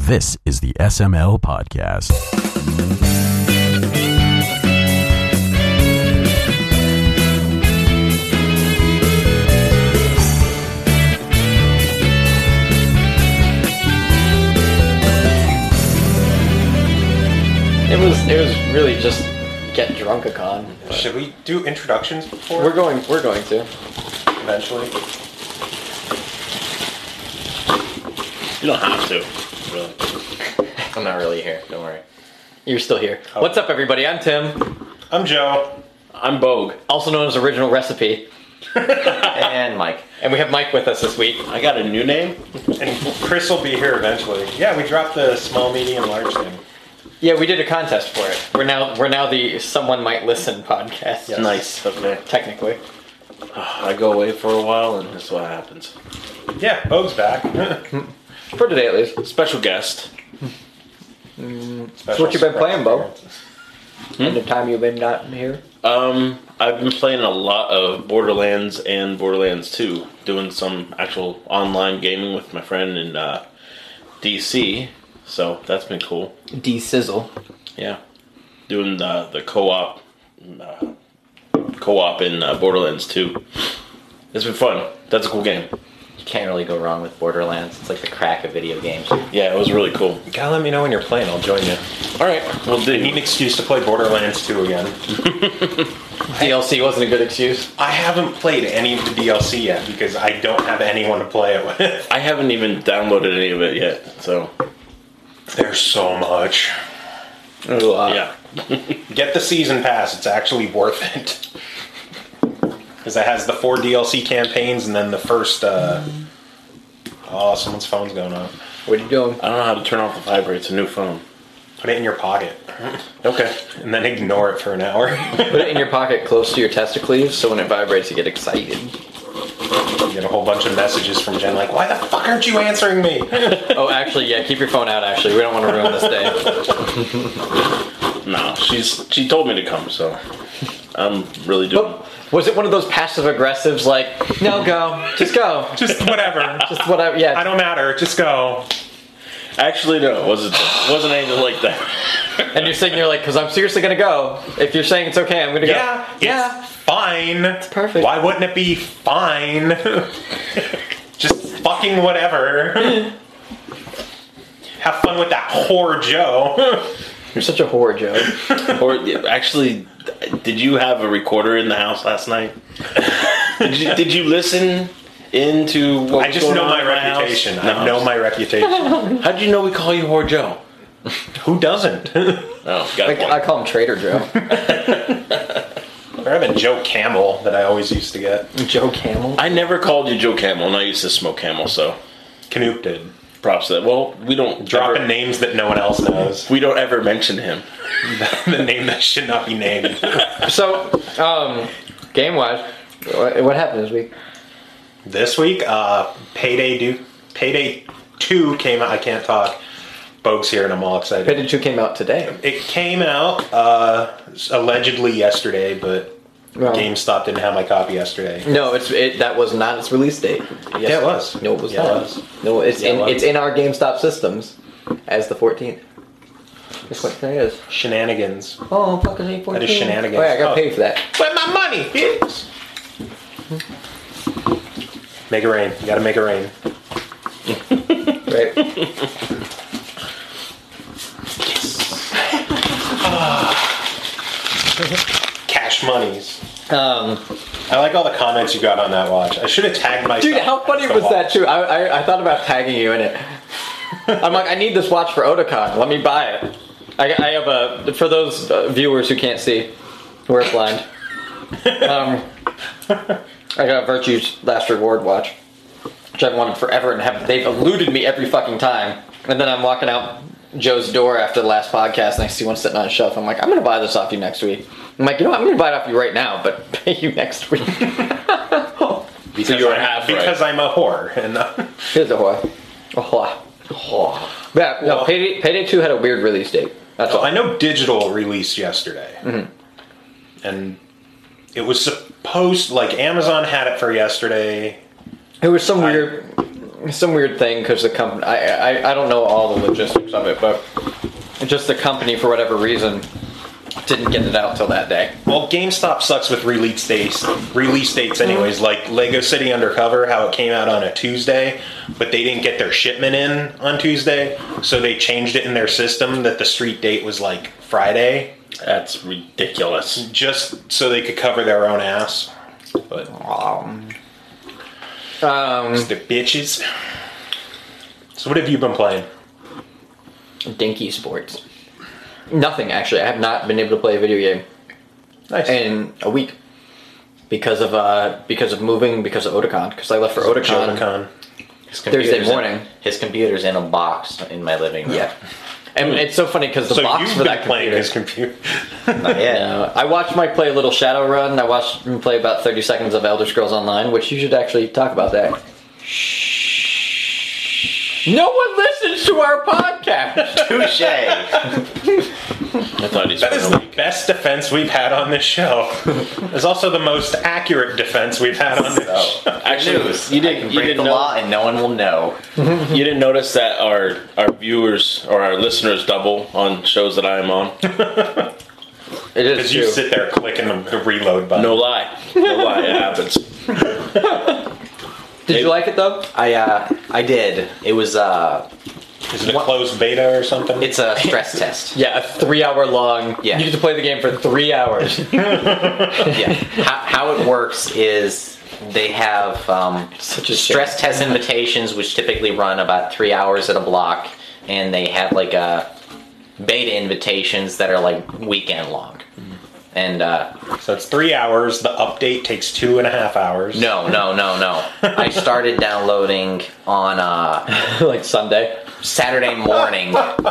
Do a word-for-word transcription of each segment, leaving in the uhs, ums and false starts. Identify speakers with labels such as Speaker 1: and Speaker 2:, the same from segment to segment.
Speaker 1: This is the S M L Podcast.
Speaker 2: It was it was really just get drunk-a-con.
Speaker 3: Should we do introductions before?
Speaker 2: We're going we're going to.
Speaker 3: Eventually.
Speaker 4: You don't have to, really. I'm not really here, don't worry.
Speaker 2: You're still here.
Speaker 3: Oh.
Speaker 2: What's up, everybody? I'm Tim,
Speaker 3: I'm Joe.
Speaker 4: I'm Bogue.
Speaker 2: also known as Original Recipe,
Speaker 4: And Mike.
Speaker 2: and we have Mike with us this week.
Speaker 4: I got a new name.
Speaker 3: And Chris will be here eventually. Yeah, we dropped the small, medium, large thing.
Speaker 2: Yeah, we did a contest for it. We're now we're now the Someone Might Listen podcast.
Speaker 3: Yes.
Speaker 4: Nice, okay.
Speaker 2: Technically.
Speaker 4: I go away for a while and this is what happens.
Speaker 3: Yeah, Bogue's back.
Speaker 2: For today, at least.
Speaker 4: Special guest.
Speaker 2: So what you been playing, Bo? In the time you've been not here?
Speaker 4: Um, I've been playing a lot of Borderlands and Borderlands two. Doing some actual online gaming with my friend in uh, D C. So that's been cool.
Speaker 2: D-Sizzle.
Speaker 4: Yeah. Doing the, the co-op uh, co-op in uh, Borderlands two. It's been fun. That's a cool game.
Speaker 5: You can't really go wrong with Borderlands. It's like the crack of video games.
Speaker 4: Yeah, it was really cool.
Speaker 3: You gotta let me know when you're playing. I'll join you.
Speaker 4: Alright, well,
Speaker 3: I
Speaker 4: do
Speaker 3: need an excuse to play Borderlands two again.
Speaker 2: D L C wasn't a good excuse.
Speaker 3: I haven't played any of the D L C yet because I don't have anyone to play it with.
Speaker 4: I haven't even downloaded any of it yet, so
Speaker 3: There's so much.
Speaker 4: yeah.
Speaker 3: Get the season pass. It's actually worth it. Because it has the four D L C campaigns and then the first, uh... Oh, someone's phone's going off.
Speaker 2: What are you doing?
Speaker 4: I don't know how to turn off the vibrate. It's a new phone.
Speaker 3: Put it in your pocket.
Speaker 4: Okay.
Speaker 3: And then ignore it for an hour.
Speaker 2: Put it in your pocket close to your testicles so when it vibrates you get excited.
Speaker 3: You get a whole bunch of messages from Jen like, why the fuck aren't you answering me?
Speaker 2: Oh, actually, yeah, keep your phone out, actually. We don't want to ruin this day.
Speaker 4: No, she's she told me to come, so I'm really doing.
Speaker 2: But was it one of those passive-aggressives like, no, go, just go.
Speaker 3: Just whatever.
Speaker 2: Just whatever, yeah.
Speaker 3: I don't matter. Just go.
Speaker 4: Actually, no, it wasn't wasn't anything like that.
Speaker 2: And you're sitting there like, because I'm seriously going to go. If you're saying it's okay, I'm going to go.
Speaker 3: Yeah,
Speaker 2: Yeah.
Speaker 3: it's fine. It's
Speaker 2: perfect.
Speaker 3: Why wouldn't it be fine? Just fucking whatever. Have fun with that whore Joe.
Speaker 2: You're such a whore, Joe.
Speaker 4: Or actually, did you have a recorder in the house last night? Did you, did you listen into what
Speaker 3: I
Speaker 4: was
Speaker 3: just
Speaker 4: going
Speaker 3: know
Speaker 4: on
Speaker 3: my
Speaker 4: in house?
Speaker 3: reputation.
Speaker 4: No.
Speaker 3: I know my reputation.
Speaker 4: How'd you know we call you Whore Joe?
Speaker 3: Who doesn't?
Speaker 4: Oh, got
Speaker 2: Like,
Speaker 4: one.
Speaker 2: I call him Trader Joe.
Speaker 3: Or even Joe Camel that I always used to get.
Speaker 2: Joe Camel.
Speaker 4: I never called you Joe Camel, and I used to smoke Camel, so
Speaker 3: Canoop did.
Speaker 4: props to that. Well, we don't
Speaker 3: Dropping
Speaker 4: ever,
Speaker 3: names that no one else knows.
Speaker 4: we don't ever mention him.
Speaker 3: The name that should not be named.
Speaker 2: So, um, game-wise, what, what happened this week?
Speaker 3: This week, uh, Payday do Payday two came out. I can't talk. Bogue's here and I'm all excited.
Speaker 2: Payday two came out today.
Speaker 3: It came out uh, allegedly yesterday, but
Speaker 2: Well,
Speaker 3: GameStop didn't have my copy yesterday.
Speaker 2: No, it's it. That was not its release date. Yes.
Speaker 3: Yeah, it was.
Speaker 2: No, it was
Speaker 3: Yeah,
Speaker 2: not.
Speaker 3: it was.
Speaker 2: No, it's
Speaker 3: Yeah, it
Speaker 2: in
Speaker 3: was.
Speaker 2: it's in our GameStop systems as the fourteenth. Guess what today is?
Speaker 3: Shenanigans.
Speaker 2: Oh, fuck! It's eight fourteen.
Speaker 3: That is shenanigans.
Speaker 2: Oh, yeah, I got
Speaker 3: Oh.
Speaker 2: paid for that.
Speaker 3: Where my money is? Make it rain. You gotta make it rain.
Speaker 2: Right.
Speaker 3: Cash monies.
Speaker 2: Um,
Speaker 3: I like all the comments you got on that watch. I should have tagged myself.
Speaker 2: dude, how funny
Speaker 3: as the
Speaker 2: was
Speaker 3: watch.
Speaker 2: that too? I, I I thought about tagging you in it. I'm like, I need this watch for Otakon. Let me buy it. I, I have a for those uh, viewers who can't see, we're blind. Um, I got Virtue's Last Reward watch, which I've wanted forever, and have they've eluded me every fucking time. And then I'm walking out Joe's door after the last podcast, and I see one sitting on a shelf. I'm like, I'm gonna buy this off you next week. I'm like, you know what? I'm gonna buy it off you right now, but pay you next week.
Speaker 3: Because,
Speaker 4: So you were
Speaker 3: I'm,
Speaker 4: half
Speaker 3: because
Speaker 4: right.
Speaker 3: I'm a whore. And uh,
Speaker 2: Here's a whore. A whore. A whore. Yeah, no,
Speaker 3: Well-
Speaker 2: Payday, Payday two had a weird release date. That's all.
Speaker 3: I know digital released yesterday.
Speaker 2: Mm-hmm.
Speaker 3: And it was supposed, like, Amazon had it for yesterday.
Speaker 2: It was some
Speaker 3: I-
Speaker 2: weird. some weird thing because the company. I, I I don't know all the logistics of it, but just the company for whatever reason didn't get it out till that day.
Speaker 3: Well, GameStop sucks with release dates. Release dates, anyways. Like Lego City Undercover, how it came out on a Tuesday, but they didn't get their shipment in on Tuesday, so they changed it in their system that the street date was like Friday,
Speaker 4: That's ridiculous.
Speaker 3: just so they could cover their own ass. But
Speaker 2: Um, um,
Speaker 3: the bitches. So what have you been playing?
Speaker 2: Dinky Sports. Nothing actually. I have not been able to play a video game
Speaker 3: Nice.
Speaker 2: in a week because of uh because of moving because of Otakon because I left for Otakon.
Speaker 3: Otakon.
Speaker 5: His
Speaker 2: Thursday
Speaker 5: computer's in-
Speaker 2: morning.
Speaker 5: his computer's in a box in my living room.
Speaker 2: Yeah, and it's so funny because the
Speaker 3: So
Speaker 2: box
Speaker 3: you've
Speaker 2: for
Speaker 3: been
Speaker 2: that
Speaker 3: playing
Speaker 2: computer.
Speaker 3: his computer.
Speaker 5: Not yet.
Speaker 2: Uh, I watched Mike play a little Shadowrun. I watched him play about thirty seconds of Elder Scrolls Online, which you should actually talk about that. No one listens to our podcast.
Speaker 5: Touche.
Speaker 4: I thought he
Speaker 3: That is
Speaker 4: spent a
Speaker 3: the
Speaker 4: week.
Speaker 3: best defense we've had on this show. It's also the most accurate defense we've had on this show.
Speaker 4: Actually,
Speaker 5: News.
Speaker 4: you
Speaker 5: I
Speaker 4: didn't.
Speaker 5: can
Speaker 4: You
Speaker 5: break
Speaker 4: didn't
Speaker 5: the
Speaker 4: know.
Speaker 5: law and no one will know.
Speaker 4: You didn't notice that our our viewers or our listeners double on shows that I am on.
Speaker 2: It is
Speaker 3: Because you
Speaker 2: true.
Speaker 3: sit there clicking the reload button.
Speaker 4: No lie. No lie. It happens.
Speaker 2: Did you like it though?
Speaker 5: I uh I did. It was uh
Speaker 3: Is it a closed beta or something?
Speaker 5: it's a stress test.
Speaker 2: Yeah, a three-hour long.
Speaker 5: Yeah.
Speaker 2: You get to play the game for three hours.
Speaker 5: Yeah. How, how it works is they have um,
Speaker 2: Such a
Speaker 5: stress test invitations, which typically run about three hours at a block, and they have like a beta invitations that are like weekend long. And uh,
Speaker 3: So it's three hours. The update takes two and a half hours.
Speaker 5: no, no, no, no. I started downloading on uh,
Speaker 2: like Sunday.
Speaker 5: Saturday morning,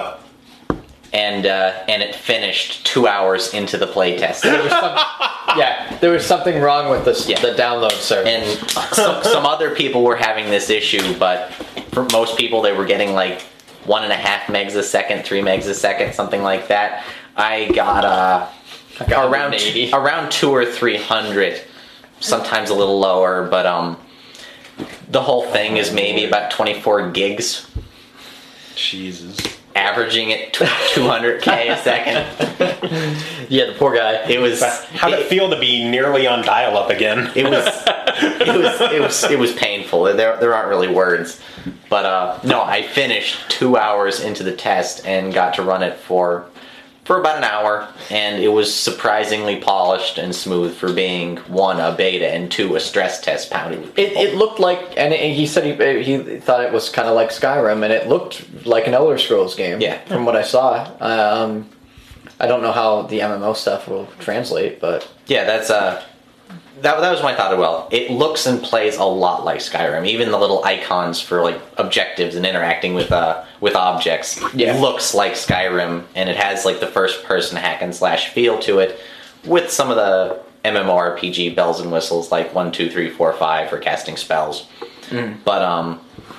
Speaker 5: and uh, and it finished two hours into the playtest.
Speaker 2: There was some, yeah, there was something wrong with the,
Speaker 5: Yeah.
Speaker 2: the download server.
Speaker 5: And some, some other people were having this issue, but for most people, they were getting like one and a half megs a second, three megs a second, something like that. I got uh,
Speaker 2: I got
Speaker 5: around
Speaker 2: one eighty.
Speaker 5: around two or three hundred, sometimes a little lower, but um, the whole thing is maybe about twenty-four gigs,
Speaker 3: Jesus.
Speaker 5: averaging at two hundred k a second.
Speaker 2: Yeah, the poor guy.
Speaker 5: It was
Speaker 3: How'd it feel to be nearly on dial-up again?
Speaker 5: It was, it was, it was, it was painful. There, there aren't really words, but uh, no, I finished two hours into the test and got to run it for, for about an hour, and it was surprisingly polished and smooth for being one a beta and two a stress test pounded. with
Speaker 2: It,
Speaker 5: people.
Speaker 2: it looked like, and it, he said he he thought it was kind of like Skyrim, and it looked like an Elder Scrolls game.
Speaker 5: Yeah.
Speaker 2: from what I saw. Um, I don't know how the M M O stuff will translate, but
Speaker 5: Yeah, that's uh, that that was my thought as well. It looks and plays a lot like Skyrim. Even the little icons for like objectives and interacting with uh with objects
Speaker 2: Yeah.
Speaker 5: looks like Skyrim, and it has like the first person hack and slash feel to it, with some of the MMORPG bells and whistles like one, two, three, four, five for casting spells. But um,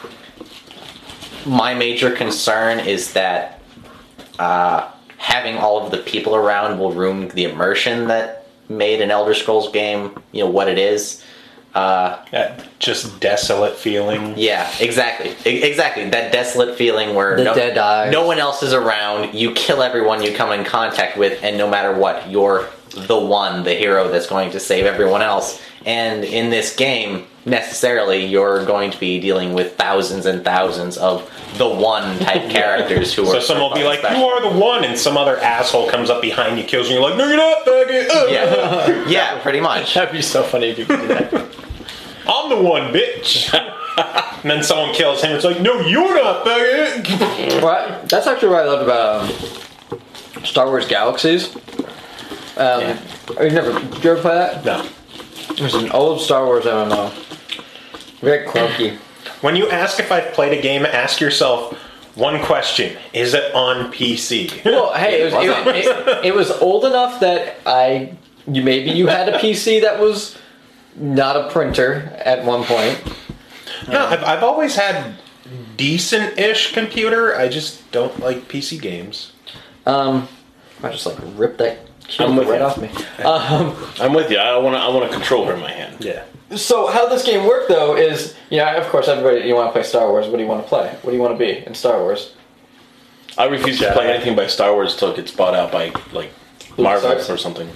Speaker 5: my major concern is that uh, having all of the people around will ruin the immersion that made an Elder Scrolls game, you know, what it is. Uh,
Speaker 3: That just desolate feeling.
Speaker 5: yeah, exactly. E- exactly. That desolate feeling where
Speaker 2: The
Speaker 5: no,
Speaker 2: dead eyes.
Speaker 5: no one else is around, you kill everyone you come in contact with, and no matter what, you're the one, the hero that's going to save everyone else. And in this game, necessarily, you're going to be dealing with thousands and thousands of the one type characters who
Speaker 3: So
Speaker 5: are
Speaker 3: someone will be like,
Speaker 5: special.
Speaker 3: "You are the one," and some other asshole comes up behind you, kills you, and you're like, "No, you're not, faggot." Uh,
Speaker 5: Yeah, yeah, pretty much.
Speaker 2: that'd be so funny if you could do that.
Speaker 3: I'm the one, bitch. And then someone kills him. It's like, "No, you're not, faggot."
Speaker 2: Well, that's actually what I loved about um, Star Wars Galaxies. Um,
Speaker 3: Yeah.
Speaker 2: you never, did you ever play that?
Speaker 3: No.
Speaker 2: It was an old Star Wars M M O. Very clunky.
Speaker 3: When you ask if I've played a game, ask yourself one question: is it on P C?
Speaker 2: Well, hey, it was, it, it, it was old enough that I, you maybe you had a P C that was not a printer at one point.
Speaker 3: No, I've, I've always had decent-ish computer. I just don't like P C games.
Speaker 2: Um, I just like ripped that
Speaker 4: I'm
Speaker 2: cube
Speaker 4: with
Speaker 2: right
Speaker 4: you.
Speaker 2: off me. Um,
Speaker 4: I'm with you. I want to. I want a controller in my hand.
Speaker 3: Yeah.
Speaker 2: so how this game worked though is, you know, of course everybody, you want to play Star Wars. What do you want to play? What do you want to be in Star Wars?
Speaker 4: I refuse to play anything by Star Wars until it gets bought out by like Marvel
Speaker 2: Lucasarts?
Speaker 4: or something.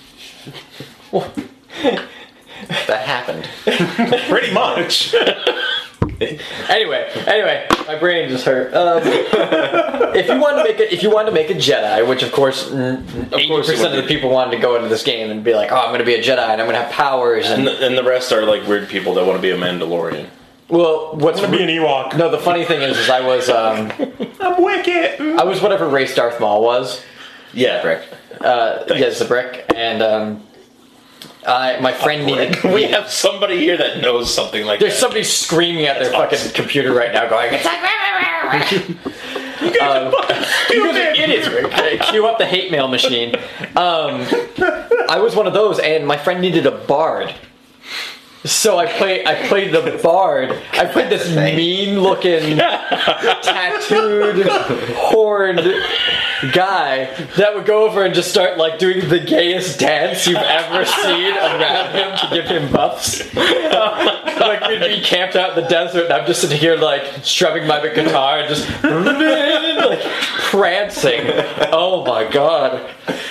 Speaker 5: That happened.
Speaker 3: Pretty much.
Speaker 2: Anyway, anyway, my brain just hurt. Um, if you want to make a, if you want to make a Jedi, which of course eighty percent of the people wanted to go into this game and be like, oh, I'm going to be a Jedi and I'm going to have powers, and,
Speaker 4: And the, and the rest are like weird people that want to be a Mandalorian.
Speaker 2: well, what's
Speaker 3: I'm gonna be an Ewok.
Speaker 2: no, the funny thing is, is I was um,
Speaker 3: I'm Wicket.
Speaker 2: I was whatever race Darth Maul was.
Speaker 4: Yeah,
Speaker 5: Brick.
Speaker 2: Uh, yeah, it's a brick, and um, I my friend needed.
Speaker 4: We have somebody here that knows something like
Speaker 2: There's
Speaker 4: that.
Speaker 2: somebody screaming at their fucking computer right now, going, "It's like." um, you guys are idiots. Rick. Cue up the hate mail machine. Um, I was one of those, and my friend needed a bard. So I played. I played the bard. I played this mean-looking, tattooed, horned guy that would go over and just start like doing the gayest dance you've ever seen around him to give him buffs. Like we'd be camped out in the desert, and I'm just sitting here like strumming my guitar and just like prancing. Oh my god.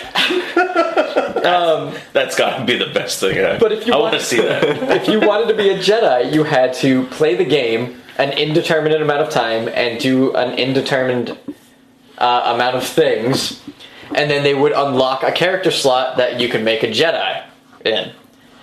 Speaker 2: Um,
Speaker 4: That's got to be the best thing. I,
Speaker 2: But if you
Speaker 4: I
Speaker 2: want
Speaker 4: want to see that.
Speaker 2: if you wanted to be a Jedi, you had to play the game an indeterminate amount of time and do an indeterminate uh, amount of things, and then they would unlock a character slot that you could make a Jedi in.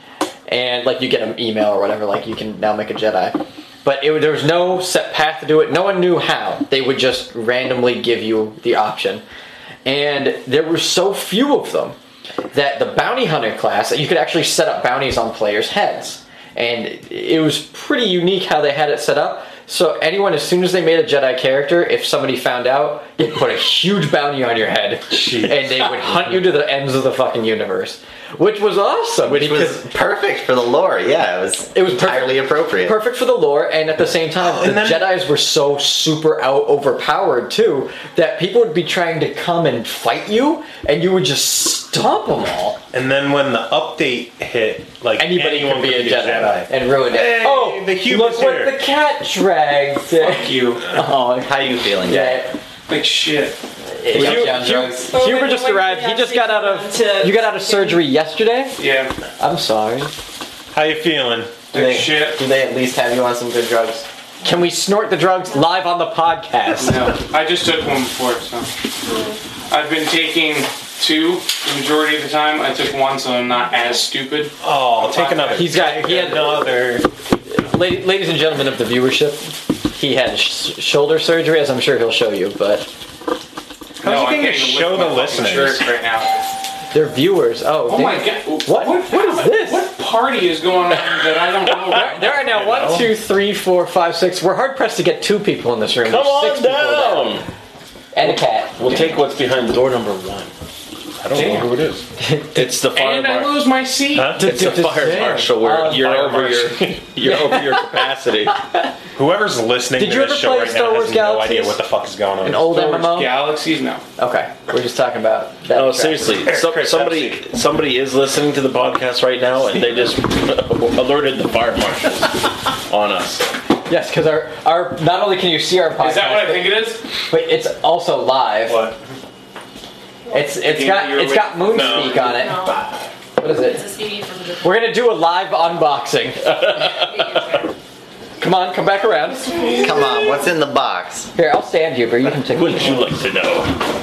Speaker 2: And like you get an email or whatever, like you can now make a Jedi. But it, there was no set path to do it. No one knew how. They would just randomly give you the option. And there were so few of them that the bounty hunter class, you could actually set up bounties on players' heads. And it was pretty unique how they had it set up. So anyone, as soon as they made a Jedi character, if somebody found out, they'd put a huge bounty on your head.
Speaker 3: Jeez.
Speaker 2: And they would hunt you to the ends of the fucking universe. Which was awesome.
Speaker 5: Which was
Speaker 2: because
Speaker 5: perfect for the lore. Yeah, it was.
Speaker 2: It was perfect-
Speaker 5: entirely appropriate.
Speaker 2: perfect for the lore, and at the same time, the
Speaker 3: and then-
Speaker 2: Jedis were so super out overpowered too that people would be trying to come and fight you, and you would just stomp them all.
Speaker 3: And then when the update hit, like
Speaker 2: Anybody
Speaker 3: anyone
Speaker 2: could be a
Speaker 3: could
Speaker 2: Jedi, and ruin it.
Speaker 3: Hey,
Speaker 2: oh,
Speaker 3: the human's
Speaker 2: look what
Speaker 3: here.
Speaker 2: the cat dragged.
Speaker 6: Fuck you.
Speaker 2: Oh,
Speaker 5: How you feeling, Jay?
Speaker 2: yeah.
Speaker 6: Like shit.
Speaker 2: Hugh,
Speaker 5: on
Speaker 2: Hugh,
Speaker 5: drugs.
Speaker 2: Huber just arrived. He just got out of. You got out of surgery yesterday.
Speaker 6: Yeah.
Speaker 2: I'm sorry.
Speaker 3: How you feeling?
Speaker 5: Do they,
Speaker 6: Shit.
Speaker 5: do they at least have you on some good drugs?
Speaker 2: Can we snort the drugs live on the podcast?
Speaker 6: No. I just took one before, so. I've been taking two the majority of the time. I took one, so I'm not as stupid.
Speaker 3: Oh, take another.
Speaker 2: He's got. He had
Speaker 3: another.
Speaker 2: La- ladies and gentlemen of the viewership, he had sh- shoulder surgery, as I'm sure he'll show you, but
Speaker 3: How's
Speaker 6: no,
Speaker 3: he
Speaker 6: I'm
Speaker 3: gonna
Speaker 6: getting
Speaker 3: show
Speaker 6: lift
Speaker 3: the
Speaker 6: my fucking
Speaker 3: listeners?
Speaker 6: shirt right now.
Speaker 2: they're viewers. Oh,
Speaker 6: Oh
Speaker 2: they-
Speaker 6: my god.
Speaker 2: What? What is this?
Speaker 6: What party is going on that I don't know about?
Speaker 2: There are now one, two, three, four, five, six. We're hard pressed to get two people in this room.
Speaker 4: Come
Speaker 2: There's six
Speaker 4: on
Speaker 2: people
Speaker 4: down.
Speaker 2: down. And a cat.
Speaker 4: We'll take what's behind door number one.
Speaker 3: I don't know who it is.
Speaker 4: It's the fire
Speaker 6: And I
Speaker 4: marshal.
Speaker 6: lose my seat.
Speaker 3: Huh?
Speaker 4: It's the fire marshal where
Speaker 2: Uh,
Speaker 4: you're
Speaker 3: fire
Speaker 4: over
Speaker 3: marshal.
Speaker 4: your you're over your capacity.
Speaker 3: Whoever's listening
Speaker 2: Did
Speaker 3: to
Speaker 2: you
Speaker 3: this
Speaker 2: ever
Speaker 3: show
Speaker 2: play
Speaker 3: right
Speaker 2: Star
Speaker 3: now
Speaker 2: Wars
Speaker 3: has no
Speaker 2: Galaxies?
Speaker 3: idea what the fuck is going on.
Speaker 2: An old
Speaker 6: Star
Speaker 2: M
Speaker 6: Wars
Speaker 2: M O?
Speaker 6: Galaxies? No.
Speaker 2: Okay, we're just talking about that.
Speaker 4: No,
Speaker 2: track.
Speaker 4: seriously. So,
Speaker 3: Chris,
Speaker 4: somebody
Speaker 3: Pepsi.
Speaker 4: somebody is listening to the podcast right now, and they just alerted the fire marshals on us.
Speaker 2: Yes, because our, our not only can you see our podcast,
Speaker 6: Is that what I think it is?
Speaker 2: but it's also live.
Speaker 3: What?
Speaker 2: It's it's
Speaker 6: Yeah,
Speaker 2: got
Speaker 6: you're
Speaker 2: it's
Speaker 6: with-
Speaker 2: got Moonspeak
Speaker 3: no.
Speaker 2: on it.
Speaker 7: No,
Speaker 2: What is
Speaker 7: it's a
Speaker 2: it?
Speaker 7: C D from the.
Speaker 2: We're gonna do a live unboxing. Come on, come back around.
Speaker 5: Come on, what's in the box?
Speaker 2: Here, I'll stand you, but you can take.
Speaker 4: Wouldn't you like to know?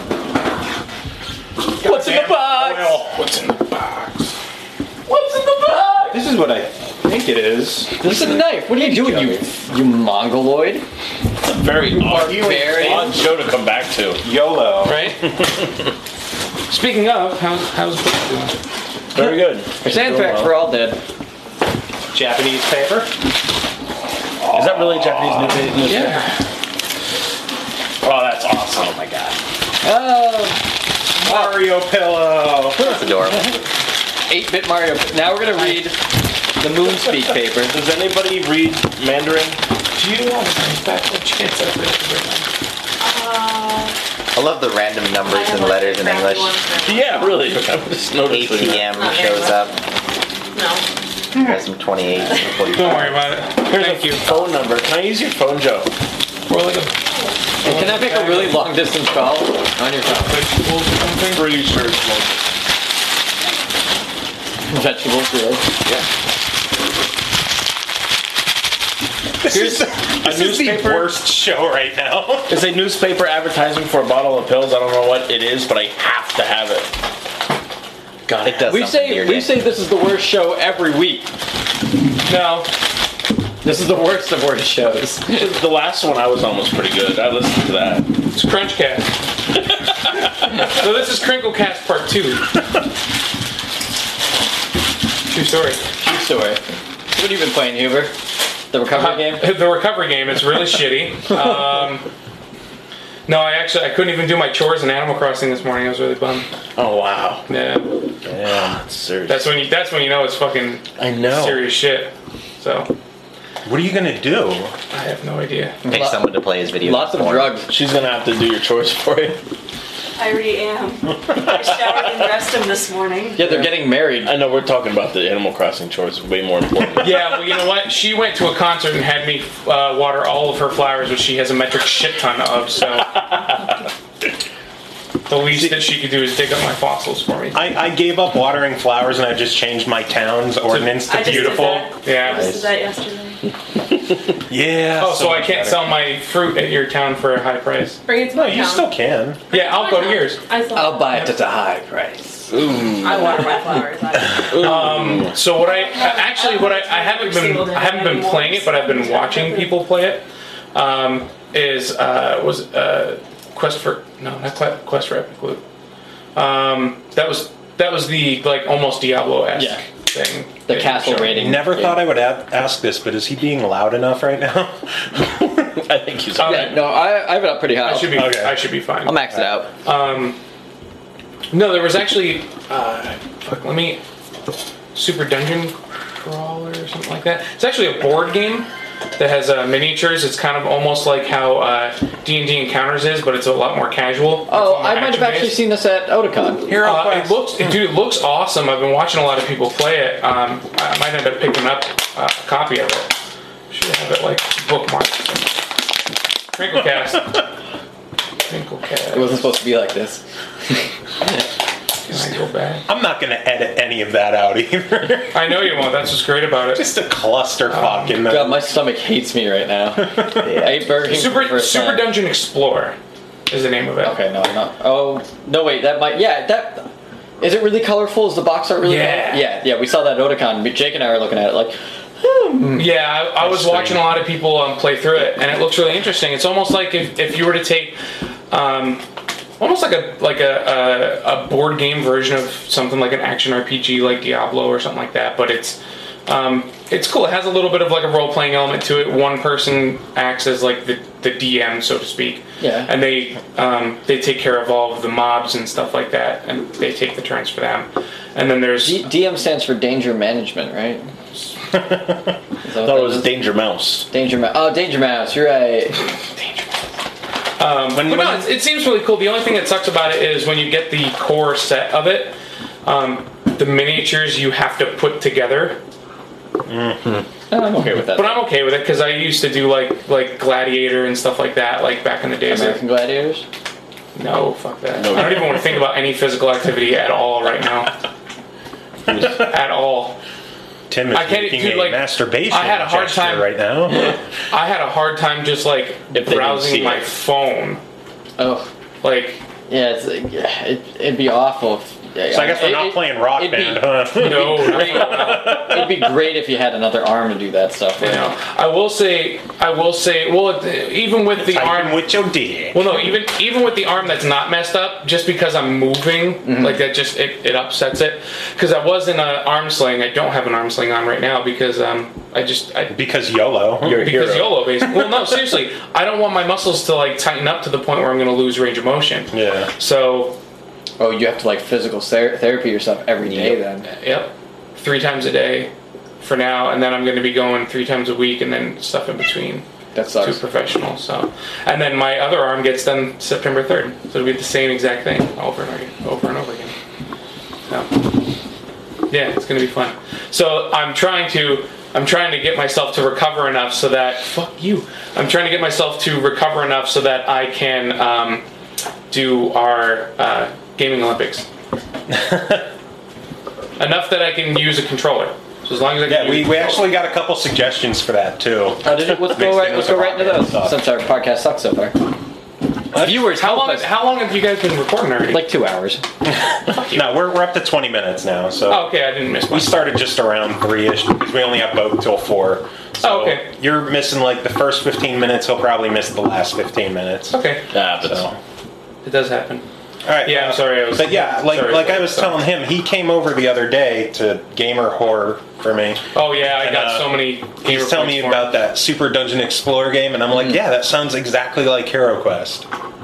Speaker 2: What's in the box?
Speaker 3: What's in the box?
Speaker 2: What's in the box?
Speaker 3: This is what I think it is.
Speaker 2: This is a knife. What are you doing, you you mongoloid?
Speaker 4: It's a very odd,
Speaker 2: barbarian.
Speaker 4: odd show to come back to.
Speaker 3: YOLO.
Speaker 6: Right? Speaking of, how's how's it doing?
Speaker 4: Very good.
Speaker 2: Sandfax, we're all dead.
Speaker 3: Japanese paper.
Speaker 4: Is that really a Japanese new newspaper?
Speaker 6: Yeah.
Speaker 4: Oh, that's awesome.
Speaker 2: Oh my god. Oh,
Speaker 3: Mario pillow.
Speaker 5: That's adorable.
Speaker 2: eight-bit Mario. Now we're gonna read the Moonspeak paper.
Speaker 4: Does anybody read Mandarin?
Speaker 6: Do you want a special chance at this?
Speaker 5: I love the random numbers and letters in English.
Speaker 4: Yeah, really. I'm just
Speaker 5: A
Speaker 4: noticing.
Speaker 5: T M shows up.
Speaker 7: No.
Speaker 5: got some twenty-eight.
Speaker 6: Don't worry about it. Thank you.
Speaker 4: Phone number. Can I use your phone, Joe?
Speaker 6: Or like a
Speaker 2: Can I make a really long distance call on your phone?
Speaker 6: vegetables or something.
Speaker 4: Pretty sure it's long.
Speaker 2: Vegetables, really?
Speaker 3: This is, the, this is the
Speaker 4: newspaper?
Speaker 3: worst show right now.
Speaker 4: It's a newspaper advertising for a bottle of pills. I don't know what it is, but I have to have it.
Speaker 5: God, it does.
Speaker 2: We
Speaker 5: something to
Speaker 2: say
Speaker 5: your
Speaker 2: we
Speaker 5: day.
Speaker 2: say this is the worst show every week.
Speaker 6: No.
Speaker 2: This is the worst of worst shows.
Speaker 4: The last one I was almost pretty good. I listened to that.
Speaker 6: It's Crunchcast. So this is Crinklecast Part two. True story.
Speaker 2: True story. What have you been playing, Huber? The recovery game?
Speaker 6: Uh, the recovery game. It's really shitty. Um, no, I actually I couldn't even do my chores in Animal Crossing this morning. I was really bummed.
Speaker 4: Oh wow.
Speaker 6: Yeah,
Speaker 4: Yeah, it's serious.
Speaker 6: that's when you that's when you know it's fucking
Speaker 4: I know.
Speaker 6: serious shit. So
Speaker 3: What are you gonna do?
Speaker 6: I have no idea.
Speaker 5: Pay someone to play his video.
Speaker 2: Lots of
Speaker 5: porn.
Speaker 2: drugs.
Speaker 4: She's gonna have to do your chores for you.
Speaker 7: I already am. I showered and dressed him this morning.
Speaker 2: Yeah, they're getting married.
Speaker 4: I know we're talking about the Animal Crossing chores. Way more important.
Speaker 6: Yeah, well, you know what? She went to a concert and had me uh, water all of her flowers, which she has a metric shit ton of. So the least that she could do is dig up my fossils for me.
Speaker 3: I, I gave up watering flowers and I just changed my town's ordinance to
Speaker 7: I just did
Speaker 3: beautiful.
Speaker 7: that. I
Speaker 6: Yeah.
Speaker 7: just did that yesterday.
Speaker 3: Yeah.
Speaker 6: Oh, so I
Speaker 3: much
Speaker 6: can't
Speaker 3: better.
Speaker 6: sell my fruit at your town for a high price?
Speaker 7: Bring it to
Speaker 3: No,
Speaker 7: my
Speaker 3: you
Speaker 7: town.
Speaker 3: still can.
Speaker 6: Yeah, I'll go to yours.
Speaker 7: I still.
Speaker 2: I'll buy it at a high price.
Speaker 7: I water my flowers. I,
Speaker 6: So what I actually what I, I haven't been I haven't been playing it, but I've been watching people play it. Um, is uh, was uh, Quest for no not Quest, Quest for Epic Loot. Um, that was that was the like almost Diablo-esque
Speaker 2: Yeah.
Speaker 6: thing.
Speaker 2: The
Speaker 6: that you
Speaker 2: castle
Speaker 6: showed me.
Speaker 2: rating.
Speaker 3: Never
Speaker 2: Yeah.
Speaker 3: thought I would a- ask this, but is he being loud enough right now?
Speaker 4: I think he's.
Speaker 6: Um,
Speaker 2: Yeah, no, I, I have it up pretty high.
Speaker 6: I should be
Speaker 3: Okay.
Speaker 6: I should be fine.
Speaker 2: I'll max it out.
Speaker 6: No, there was actually uh, fuck, let me Super Dungeon Crawler or something like that. It's actually a board game that has uh, miniatures. It's kind of almost like how uh, D and D Encounters is, but it's a lot more casual.
Speaker 2: Oh,
Speaker 6: It's more
Speaker 2: I might have actually
Speaker 6: action-based.
Speaker 2: seen this at Otakon.
Speaker 3: Hero
Speaker 6: Uh, it
Speaker 3: Quest.
Speaker 6: looks, dude, it looks awesome. I've been watching a lot of people play it. Um, I might end up picking up uh, a copy of it. Should have it like bookmarked. Crinklecast.
Speaker 2: It
Speaker 6: Crinklecast.
Speaker 2: wasn't supposed to be like this.
Speaker 6: Can I go back?
Speaker 3: I'm not going to edit any of that out either.
Speaker 6: I know you won't. That's what's great about it.
Speaker 3: Just a clusterfuck in there.
Speaker 2: God, my stomach hates me right now. I ate Burger King for the
Speaker 6: Super
Speaker 2: first
Speaker 6: Super
Speaker 2: time.
Speaker 6: Dungeon Explorer is the name of it.
Speaker 2: Okay, no, no. Oh, no, wait, that might. Yeah, that. Is it really colorful? Is the box art really
Speaker 6: Yeah.
Speaker 2: colorful? Yeah, yeah, we saw that at Otakon. Jake and I were looking at it like,
Speaker 6: Yeah, I, I was
Speaker 3: That's
Speaker 6: watching a lot of people um, play through it, and it looks really interesting. It's almost like if, if you were to take, um, almost like a like a, a a board game version of something like an action R P G, like Diablo or something like that. But it's um, it's cool. It has a little bit of like a role playing element to it. One person acts as like the, the D M, so to speak.
Speaker 2: Yeah.
Speaker 6: And they um, they take care of all of the mobs and stuff like that, and they take the turns for them. And then there's
Speaker 2: D- DM stands for Danger Management, right?
Speaker 4: I thought it was Danger Mouse.
Speaker 2: Danger Mouse. Oh, Danger Mouse, you're right.
Speaker 6: Um, but no, it, it seems really cool. The only thing that sucks about it is when you get the core set of it, um, the miniatures you have to put together.
Speaker 2: I'm okay with that.
Speaker 6: But I'm okay with it because I used to do like like Gladiator and stuff like that, like back in the days.
Speaker 2: American Gladiators?
Speaker 6: No, fuck that. I don't even want to think about any physical activity at all right now. At all.
Speaker 3: Tim is
Speaker 6: I can't-
Speaker 3: making
Speaker 6: dude,
Speaker 3: a
Speaker 6: like,
Speaker 3: masturbation
Speaker 6: I had a hard
Speaker 3: gesture
Speaker 6: time-
Speaker 3: right now.
Speaker 6: I had a hard time just like
Speaker 4: If they didn't see
Speaker 6: browsing my
Speaker 4: it.
Speaker 6: phone.
Speaker 2: Oh,
Speaker 6: Like,
Speaker 2: yeah, it's, yeah, it, it'd be awful. If, yeah,
Speaker 3: So I guess we're
Speaker 2: it-
Speaker 3: not
Speaker 2: it-
Speaker 3: playing Rock
Speaker 2: it'd be-
Speaker 3: Band, huh?
Speaker 6: no,
Speaker 2: Great. It'd be great if you had another arm to do that stuff with.
Speaker 6: you know. I will say, I will say, well, it- even with the
Speaker 3: Typing
Speaker 6: arm,
Speaker 3: with your dick.
Speaker 6: well, no, even even with the arm that's not messed up, just because I'm moving,
Speaker 2: Mm-hmm.
Speaker 6: like that, just it, it upsets it. Because I was in an arm sling, I don't have an arm sling on right now because um, I just I.
Speaker 3: Because YOLO. You're a
Speaker 6: Because
Speaker 3: hero.
Speaker 6: YOLO, basically. Well, no, seriously, I don't want my muscles to like tighten up to the point where I'm going to lose range of motion.
Speaker 3: Yeah.
Speaker 6: So,
Speaker 2: Oh, you have to like physical ther- therapy yourself every day then.
Speaker 6: yep, three times a day for now, and then I'm going to be going three times a week, and then stuff in between.
Speaker 2: That
Speaker 6: Too
Speaker 2: sucks.
Speaker 6: professional. So, and then my other arm gets done September third, so it'll be the same exact thing over and over, over and over again. So, Yeah, it's gonna be fun. So I'm trying to I'm trying to get myself to recover enough so that fuck you. I'm trying to get myself to recover enough so that I can um, do our uh, gaming Olympics. Enough that I can use a controller. So as long as I can
Speaker 3: Yeah,
Speaker 6: use
Speaker 3: we,
Speaker 6: a
Speaker 3: we
Speaker 6: controller.
Speaker 3: actually got a couple suggestions for that too.
Speaker 2: Uh, did it, let's go
Speaker 3: Mixed
Speaker 2: right.
Speaker 3: in
Speaker 2: Let's
Speaker 3: with
Speaker 2: go
Speaker 3: the
Speaker 2: right into
Speaker 3: rock
Speaker 2: those
Speaker 3: stuff.
Speaker 2: since our podcast sucks so far. Viewers,
Speaker 6: How
Speaker 2: help
Speaker 6: long?
Speaker 2: us.
Speaker 6: How long have you guys been recording already?
Speaker 2: Like two hours.
Speaker 3: No, we're, we're up to twenty minutes now. So
Speaker 6: oh, okay, I didn't miss
Speaker 3: we
Speaker 6: one.
Speaker 3: started just around three-ish because we only have both till four. So
Speaker 6: Oh, okay.
Speaker 3: You're missing like the first fifteen minutes. He'll probably miss the last fifteen minutes.
Speaker 6: Okay,
Speaker 4: Yeah, but
Speaker 3: So, all
Speaker 6: it does happen.
Speaker 3: right.
Speaker 6: Yeah, I'm sorry. I was.
Speaker 3: But yeah, like
Speaker 6: sorry,
Speaker 3: like I
Speaker 6: sorry,
Speaker 3: was
Speaker 6: sorry.
Speaker 3: telling him, he came over the other day to Gamer Horror for me.
Speaker 6: Oh yeah, I
Speaker 3: And,
Speaker 6: got
Speaker 3: uh,
Speaker 6: so many. gamer
Speaker 3: He's telling
Speaker 6: points
Speaker 3: me
Speaker 6: for
Speaker 3: about
Speaker 6: him.
Speaker 3: that Super Dungeon Explorer game, and I'm like, yeah, that sounds exactly like Hero Quest.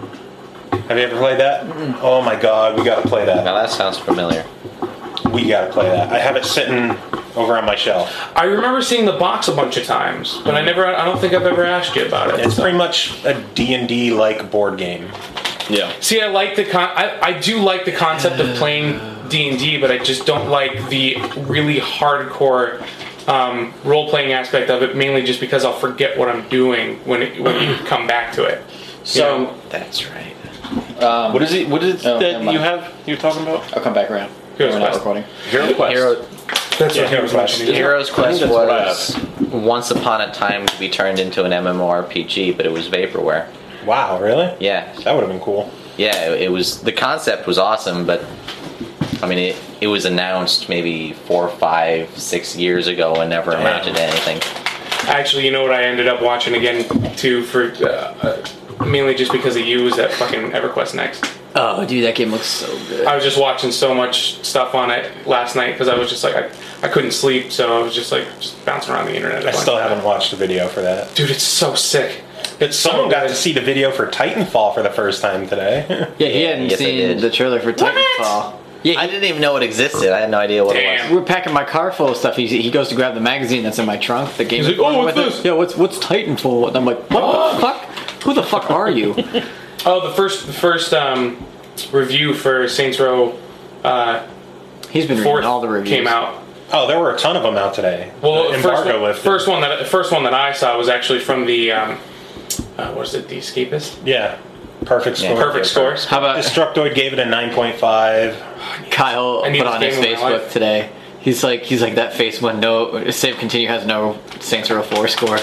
Speaker 3: Have you ever played that? Oh my god, we gotta play that.
Speaker 5: Now that sounds familiar.
Speaker 3: We gotta play that. I have it sitting over on my shelf.
Speaker 6: I remember seeing the box a bunch of times, but I never. I don't think I've ever asked you about it.
Speaker 3: It's pretty much a D and D like board game.
Speaker 4: yeah.
Speaker 6: See, I like the con- I, I do like the concept of playing D and D, but I just don't like the really hardcore um, role playing aspect of it. Mainly just because I'll forget what I'm doing when it, when you come back to it.
Speaker 2: So
Speaker 6: You know?
Speaker 5: That's right.
Speaker 2: um,
Speaker 4: What is it? What is it
Speaker 2: Oh,
Speaker 4: that
Speaker 2: never mind.
Speaker 4: you have? You're talking about?
Speaker 2: I'll come back around.
Speaker 6: Heroes
Speaker 2: We're not
Speaker 6: Quest.
Speaker 2: recording.
Speaker 4: Hero Quest.
Speaker 5: Hero,
Speaker 6: That's
Speaker 3: Yeah,
Speaker 6: what he was
Speaker 3: Hero Quest.
Speaker 6: mentioning.
Speaker 5: Heroes Quest
Speaker 4: that's what I
Speaker 5: was once upon a time to be turned into an MMORPG, but it was vaporware.
Speaker 3: Wow, really?
Speaker 5: Yeah,
Speaker 3: That would have been cool.
Speaker 5: yeah. It, it was the concept was awesome, but I mean, it it was announced maybe four, five, six years ago, and never imagined anything.
Speaker 6: Actually, you know what I ended up watching again too for uh, uh, mainly just because of you was that fucking EverQuest Next.
Speaker 2: Oh, dude, that game looks so good.
Speaker 6: I was just watching so much stuff on it last night because I was just like I, I couldn't sleep, so I was just like just bouncing around the internet. a
Speaker 3: I
Speaker 6: bunch.
Speaker 3: still haven't watched the video for that.
Speaker 6: Dude, it's so sick. It's
Speaker 3: Someone
Speaker 6: so
Speaker 3: got
Speaker 6: good.
Speaker 3: to see the video for Titanfall for the first time today.
Speaker 2: Yeah, he
Speaker 5: Yeah,
Speaker 2: hadn't
Speaker 5: yes, I
Speaker 2: seen
Speaker 5: did.
Speaker 2: the trailer for Titanfall. Yeah,
Speaker 5: I didn't even know it existed. I had no idea what it
Speaker 6: Damn.
Speaker 5: was.
Speaker 2: we're packing my car full of stuff. He, he goes to grab the magazine that's in my trunk. The game.
Speaker 6: He's like, "Oh, what's this?"
Speaker 2: Yeah, what's what's Titanfall? And I'm like, what the fuck? Who the fuck are you?
Speaker 6: Oh, the first the first um, review for Saints Row uh,
Speaker 2: He's been
Speaker 6: fourth
Speaker 2: reading all the reviews.
Speaker 6: came out.
Speaker 3: Oh, there were a ton of them out today.
Speaker 6: Well,
Speaker 3: the
Speaker 6: the first
Speaker 3: embargo
Speaker 6: one,
Speaker 3: lifted.
Speaker 6: first one that the first one that I saw was actually from the um, uh, what is it, The Escapist?
Speaker 3: Yeah, perfect score.
Speaker 6: Perfect scores.
Speaker 2: How about
Speaker 3: Destructoid gave it a nine point five.
Speaker 2: Kyle
Speaker 6: I need
Speaker 2: put
Speaker 6: this
Speaker 2: on his
Speaker 6: game in my
Speaker 2: Facebook
Speaker 6: life.
Speaker 2: today? He's like, he's like that face when no save continue has no Saints Row four score.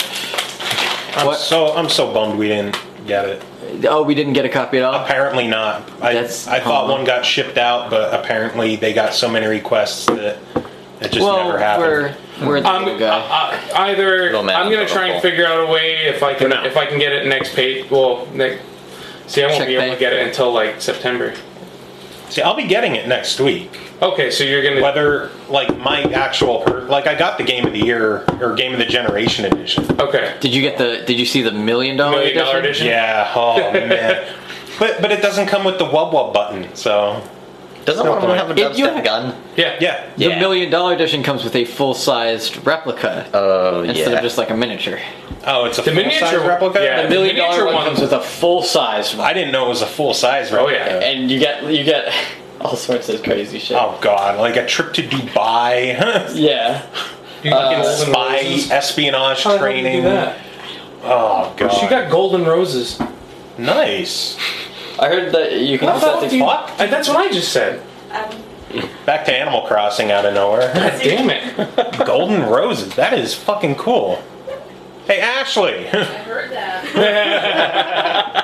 Speaker 3: I'm
Speaker 2: What?
Speaker 3: so I'm so bummed we didn't get it.
Speaker 2: Oh, we didn't get a copy at all.
Speaker 3: Apparently not. I
Speaker 2: That's-
Speaker 3: I thought
Speaker 2: huh.
Speaker 3: one got shipped out, but apparently they got so many requests that it just
Speaker 2: well,
Speaker 3: never happened.
Speaker 2: we're we're the
Speaker 6: I'm
Speaker 2: good guy.
Speaker 6: uh, either
Speaker 5: Little man
Speaker 6: I'm
Speaker 5: on
Speaker 6: gonna
Speaker 5: the
Speaker 6: try and
Speaker 5: local.
Speaker 6: figure out a way if I can
Speaker 3: For now.
Speaker 6: if I can get it next page. Well, next, see, I won't
Speaker 2: Check
Speaker 6: be able
Speaker 2: pay.
Speaker 6: to get it until like September.
Speaker 3: See, I'll be getting it next week.
Speaker 6: Okay, so you're gonna
Speaker 3: Whether like my actual per- like I got the game of the year or game of the generation edition.
Speaker 6: okay
Speaker 2: Did you get the? Did you see the million dollar
Speaker 6: million
Speaker 2: edition?
Speaker 6: dollar edition.
Speaker 3: Yeah. Oh man. But but it doesn't come with the wub wub button. So
Speaker 5: Doesn't
Speaker 3: No
Speaker 5: one of them
Speaker 3: point.
Speaker 5: have a
Speaker 2: If you
Speaker 5: dubstep
Speaker 2: had-
Speaker 5: gun?
Speaker 6: Yeah,
Speaker 3: yeah.
Speaker 2: The
Speaker 5: Yeah.
Speaker 2: million dollar edition comes with a full sized replica
Speaker 5: Oh
Speaker 2: instead
Speaker 5: yeah.
Speaker 2: of just like a miniature.
Speaker 3: Oh, it's a
Speaker 6: The
Speaker 3: full
Speaker 6: miniature
Speaker 3: size replica.
Speaker 6: yeah.
Speaker 2: The million
Speaker 6: miniature
Speaker 2: dollar one
Speaker 6: one-
Speaker 2: comes with a full size one,
Speaker 3: I didn't know it was a full size
Speaker 6: Oh,
Speaker 3: replica.
Speaker 6: yeah.
Speaker 2: and you get you get all sorts of crazy shit.
Speaker 3: Oh god, like a trip to Dubai,
Speaker 2: Yeah.
Speaker 6: You
Speaker 2: Uh,
Speaker 6: get golden
Speaker 3: spy
Speaker 6: roses.
Speaker 3: espionage
Speaker 6: How the hell did you
Speaker 3: training.
Speaker 6: do that?
Speaker 3: Oh god,
Speaker 6: She got golden roses.
Speaker 3: nice.
Speaker 2: I heard that you can
Speaker 3: What
Speaker 2: use
Speaker 3: the
Speaker 2: that to
Speaker 3: fuck?
Speaker 6: Uh, That's what I just said.
Speaker 7: Um,
Speaker 3: Back to Animal Crossing out of nowhere.
Speaker 6: God damn it.
Speaker 3: Golden roses. That is fucking cool. Hey Ashley.
Speaker 7: I heard that.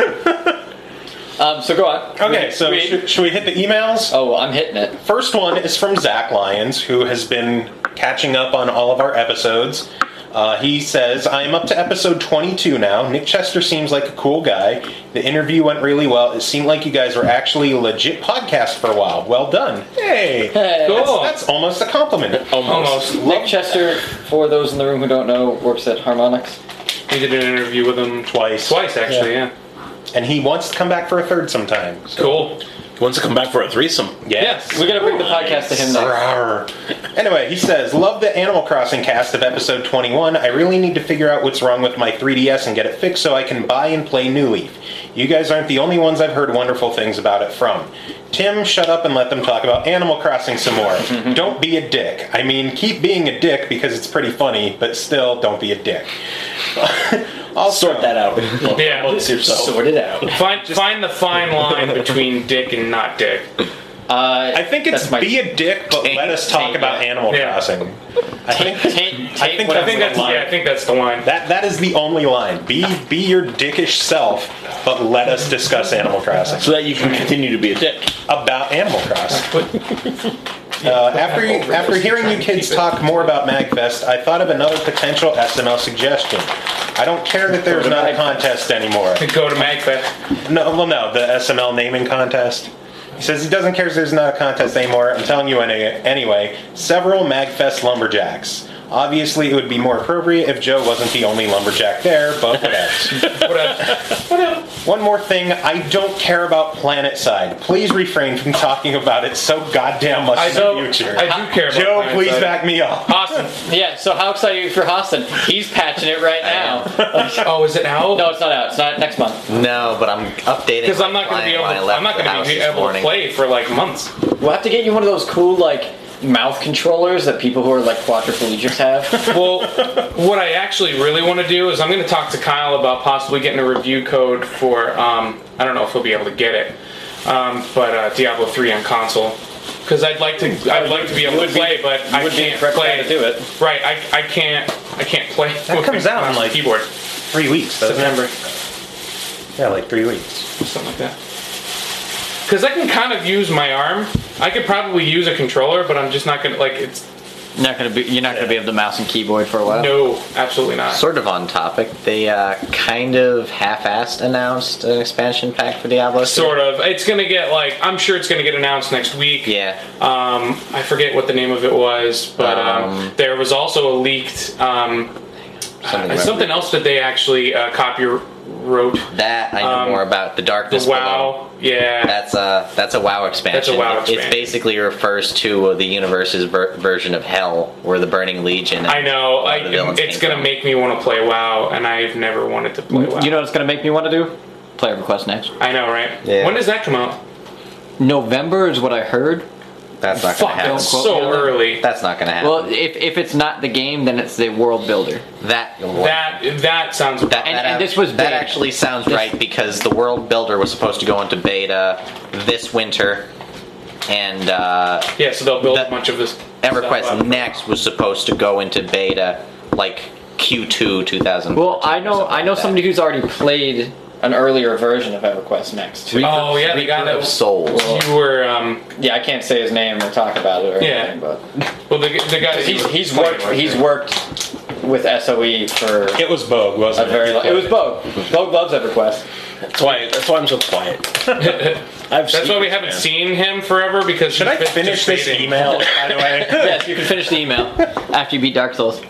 Speaker 2: Um, so go on.
Speaker 3: Okay,
Speaker 2: Read-
Speaker 3: so
Speaker 2: read.
Speaker 3: should, should we hit the emails?
Speaker 2: Oh, well, I'm hitting it.
Speaker 3: First one is from Zach Lyons, who has been catching up on all of our episodes. Uh, he says, I am up to episode twenty-two now. Nick Chester seems like a cool guy. The interview went really well. It seemed like you guys were actually a legit podcast for a while. Well done. Hey.
Speaker 2: Hey.
Speaker 6: Cool.
Speaker 3: That's, that's almost a compliment.
Speaker 6: Almost.
Speaker 2: Nick Chester, for those in the room who don't know, works at Harmonix.
Speaker 6: We did an interview with him
Speaker 3: Twice.
Speaker 6: Twice, actually, yeah.
Speaker 3: And he wants to come back for a third sometime. So,
Speaker 6: Cool.
Speaker 4: Wants to come back for a threesome.
Speaker 3: yes.
Speaker 2: We're gonna bring the podcast to him next.
Speaker 3: Rawr. Anyway, he says, love the Animal Crossing cast of episode twenty-one. I really need to figure out what's wrong with my three D S and get it fixed so I can buy and play New Leaf. You guys aren't the only ones I've heard wonderful things about it from. Tim, shut up and let them talk about Animal Crossing some more. Don't be a dick. I mean, keep being a dick because it's pretty funny, but still, don't be a dick. Also,
Speaker 4: Sort that out.
Speaker 6: Yeah.
Speaker 4: Amongst yourself.
Speaker 8: Sort it out.
Speaker 6: Find find the fine line between dick and not dick.
Speaker 8: Uh,
Speaker 3: I think it's
Speaker 8: that's my-
Speaker 3: be a dick, but
Speaker 8: Taint-
Speaker 3: let us talk
Speaker 8: taint,
Speaker 3: about
Speaker 8: yeah.
Speaker 3: Animal
Speaker 6: Yeah.
Speaker 3: Crossing. I think,
Speaker 8: Taint,
Speaker 3: I
Speaker 8: taint
Speaker 3: think-
Speaker 6: I
Speaker 8: whatever
Speaker 6: think that's
Speaker 8: line.
Speaker 6: yeah. I think that's the line.
Speaker 3: that that is the only line. Be be your dickish self, but let us discuss Animal Crossing.
Speaker 4: So that you can continue to be a dick.
Speaker 3: About Animal Crossing. Uh, after after hearing you kids talk more about MagFest, I thought of another potential S M L suggestion. I don't care that there's not a contest anymore.
Speaker 6: Go to MagFest.
Speaker 3: No, well, no, the S M L naming contest. He says he doesn't care if there's not a contest anymore. I'm telling you any, anyway. Several MagFest lumberjacks. Obviously, it would be more appropriate if Joe wasn't the only lumberjack there, but whatever.
Speaker 6: Whatever.
Speaker 3: One more thing, I don't care about PlanetSide. Please refrain from talking about it so goddamn much
Speaker 6: I
Speaker 3: in the
Speaker 6: don't.
Speaker 3: future.
Speaker 6: I do care about
Speaker 3: Joe,
Speaker 6: Planet
Speaker 3: please
Speaker 6: Side.
Speaker 3: back me up.
Speaker 6: Austin.
Speaker 8: Yeah, so how excited are you for Austin? He's patching it right now.
Speaker 6: Oh, is it out?
Speaker 8: No, it's not out. It's not next month.
Speaker 5: No, but I'm updating.
Speaker 6: Because I'm
Speaker 5: my
Speaker 6: not going to be
Speaker 5: client
Speaker 6: able.
Speaker 5: when I
Speaker 6: To,
Speaker 5: left
Speaker 6: I'm not
Speaker 5: the
Speaker 6: going
Speaker 5: house
Speaker 6: to be
Speaker 5: this
Speaker 6: able to
Speaker 5: morning.
Speaker 6: play for like months.
Speaker 8: We'll have to get you one of those cool, like, mouth controllers that people who are, like, quadriplegics have.
Speaker 6: Well, what I actually really want to do is I'm going to talk to Kyle about possibly getting a review code for. Um, I don't know if he'll be able to get it, um, but uh, Diablo three on console. Because I'd like to. I'd like to be able to play, but I
Speaker 8: would be
Speaker 6: can't
Speaker 8: the correct
Speaker 6: play
Speaker 8: guy to do it.
Speaker 6: Right. I, I can't. I can't play.
Speaker 3: That
Speaker 6: with
Speaker 3: comes
Speaker 6: my
Speaker 3: out in,
Speaker 6: mouse and
Speaker 3: like,
Speaker 6: keyboard.
Speaker 3: Three weeks, doesn't
Speaker 6: September,
Speaker 3: it? Yeah, like three weeks.
Speaker 6: something like that. Because I can kind of use my arm. I could probably use a controller, but I'm just not gonna like it's.
Speaker 8: Not gonna be. You're not gonna be able to mouse and keyboard for a while.
Speaker 6: No, absolutely not.
Speaker 5: Sort of on topic, they uh, kind of half-assed announced an expansion pack for Diablo.
Speaker 6: Sort of. It's gonna get like I'm sure it's gonna get announced next week.
Speaker 5: Yeah.
Speaker 6: Um, I forget what the name of it was, but um,
Speaker 5: Um,
Speaker 6: there was also a leaked um,
Speaker 5: Something
Speaker 6: uh,
Speaker 5: about-
Speaker 6: something else that they actually uh, copywrote.
Speaker 5: That I know
Speaker 6: Um,
Speaker 5: more about. The
Speaker 6: The
Speaker 5: Darkness Below.
Speaker 6: WoW. Yeah.
Speaker 5: That's a that's a WoW expansion.
Speaker 6: That's a WoW
Speaker 5: It-
Speaker 6: expansion.
Speaker 5: It basically refers to the universe's ver- version of Hell, where the Burning Legion. And
Speaker 6: I know.
Speaker 5: a lot
Speaker 6: I,
Speaker 5: of the villains
Speaker 6: it's
Speaker 5: came
Speaker 6: gonna
Speaker 5: from.
Speaker 6: make me want to play WoW, and I've never wanted to play WoW.
Speaker 8: You know what it's gonna make me want to do? Player request next.
Speaker 6: I know, right?
Speaker 5: Yeah.
Speaker 6: When does that come out?
Speaker 8: November is what I heard.
Speaker 5: That's not
Speaker 6: Fuck,
Speaker 5: gonna happen.
Speaker 6: that's
Speaker 8: Don't quote me
Speaker 6: so
Speaker 8: on that.
Speaker 6: early.
Speaker 5: That's not gonna happen.
Speaker 8: Well, if if it's not the game, then it's the world builder.
Speaker 5: that
Speaker 6: That that sounds.
Speaker 5: That,
Speaker 8: And-
Speaker 5: that
Speaker 8: and
Speaker 5: act-
Speaker 8: this was
Speaker 5: that
Speaker 8: beta.
Speaker 5: actually sounds
Speaker 8: This-
Speaker 5: right because the World Builder was supposed to go into beta this winter, and uh,
Speaker 6: yeah, so they'll build
Speaker 5: that-
Speaker 6: a bunch of this.
Speaker 5: EverQuest
Speaker 6: stuff up.
Speaker 5: Next was supposed to go into beta like Q two two thousand.
Speaker 8: Well, I know I know somebody who's already played an earlier version of EverQuest Next.
Speaker 6: Oh yeah, the guy that
Speaker 5: of
Speaker 6: was.
Speaker 5: Souls.
Speaker 6: You were. Um,
Speaker 8: Yeah, I can't say his name or talk about it or
Speaker 6: Yeah.
Speaker 8: anything, but
Speaker 6: well, the, the guy that you
Speaker 8: he's
Speaker 6: were
Speaker 8: he's
Speaker 6: playing
Speaker 8: worked
Speaker 6: with.
Speaker 8: he's worked with S O E for
Speaker 3: It was Bogue,
Speaker 8: a
Speaker 3: wasn't it?
Speaker 8: very long. It was Bogue. Bogue loves EverQuest.
Speaker 4: That's why. That's why I'm so quiet. I've
Speaker 6: That's why we haven't seen him forever because
Speaker 3: Should I finish this email, by the way?
Speaker 8: Yes, you can finish the email after you beat Dark Souls.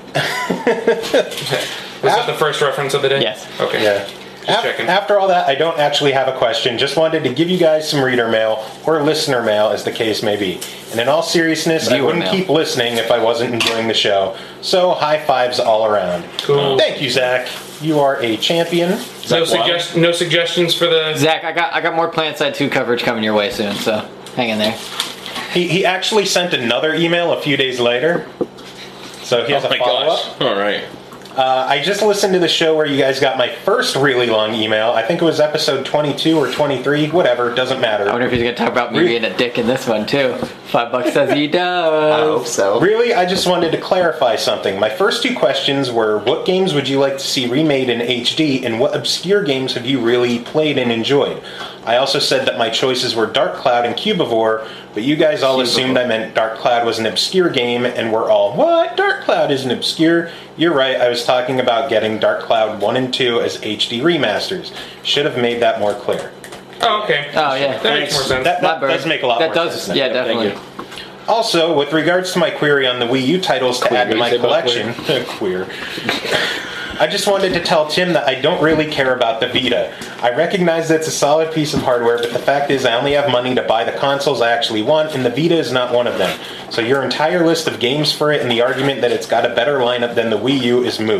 Speaker 6: Was that the first reference of the day?
Speaker 8: Yes.
Speaker 6: Okay.
Speaker 3: Yeah. Af-
Speaker 6: checking.
Speaker 3: After all that, I don't actually have a question. Just wanted to give you guys some reader mail or listener mail, as the case may be. And in all seriousness, I
Speaker 8: Viewer
Speaker 3: wouldn't
Speaker 8: mail.
Speaker 3: keep listening if I wasn't enjoying the show. So high fives all around.
Speaker 6: Cool.
Speaker 3: Thank you, Zach. You are a champion.
Speaker 6: No suggest no suggestions for the.
Speaker 8: Zach, I got I got more PlanetSide two coverage coming your way soon, so hang in there.
Speaker 3: He, he actually sent another email a few days later. So he has
Speaker 4: Oh
Speaker 3: a
Speaker 4: my
Speaker 3: follow
Speaker 4: gosh!
Speaker 3: up.
Speaker 4: All right.
Speaker 3: Uh, I just listened to the show where you guys got my first really long email. I think it was episode twenty-two or twenty-three, whatever, doesn't matter.
Speaker 8: I wonder if he's gonna talk about me
Speaker 3: Re-
Speaker 8: being a dick in this one too. Five bucks says he
Speaker 5: I
Speaker 8: does.
Speaker 5: hope so.
Speaker 3: Really, I just wanted to clarify something. My first two questions were, what games would you like to see remade in H D, and what obscure games have you really played and enjoyed? I also said that my choices were Dark Cloud and Cubivore, but you guys all assumed I meant Dark Cloud was an obscure game, and we're all, what? Dark Cloud isn't obscure. You're right, I was talking about getting Dark Cloud one and two as H D remasters. Should have made that more clear.
Speaker 6: Oh, okay.
Speaker 8: Oh yeah.
Speaker 6: That makes more sense.
Speaker 3: That,
Speaker 8: My
Speaker 3: that
Speaker 8: bird.
Speaker 3: does make a lot
Speaker 8: that
Speaker 3: more
Speaker 8: does,
Speaker 3: sense.
Speaker 8: Yeah,
Speaker 3: now.
Speaker 8: definitely.
Speaker 3: Also, with regards to my query on the Wii U titles to add to
Speaker 4: you
Speaker 3: my
Speaker 4: say about
Speaker 3: collection, queer. I just wanted to tell Tim that I don't really care about the Vita. I recognize that it's a solid piece of hardware, but the fact is I only have money to buy the consoles I actually want, and the Vita is not one of them. So your entire list of games for it and the argument that it's got a better lineup than the Wii U is moot.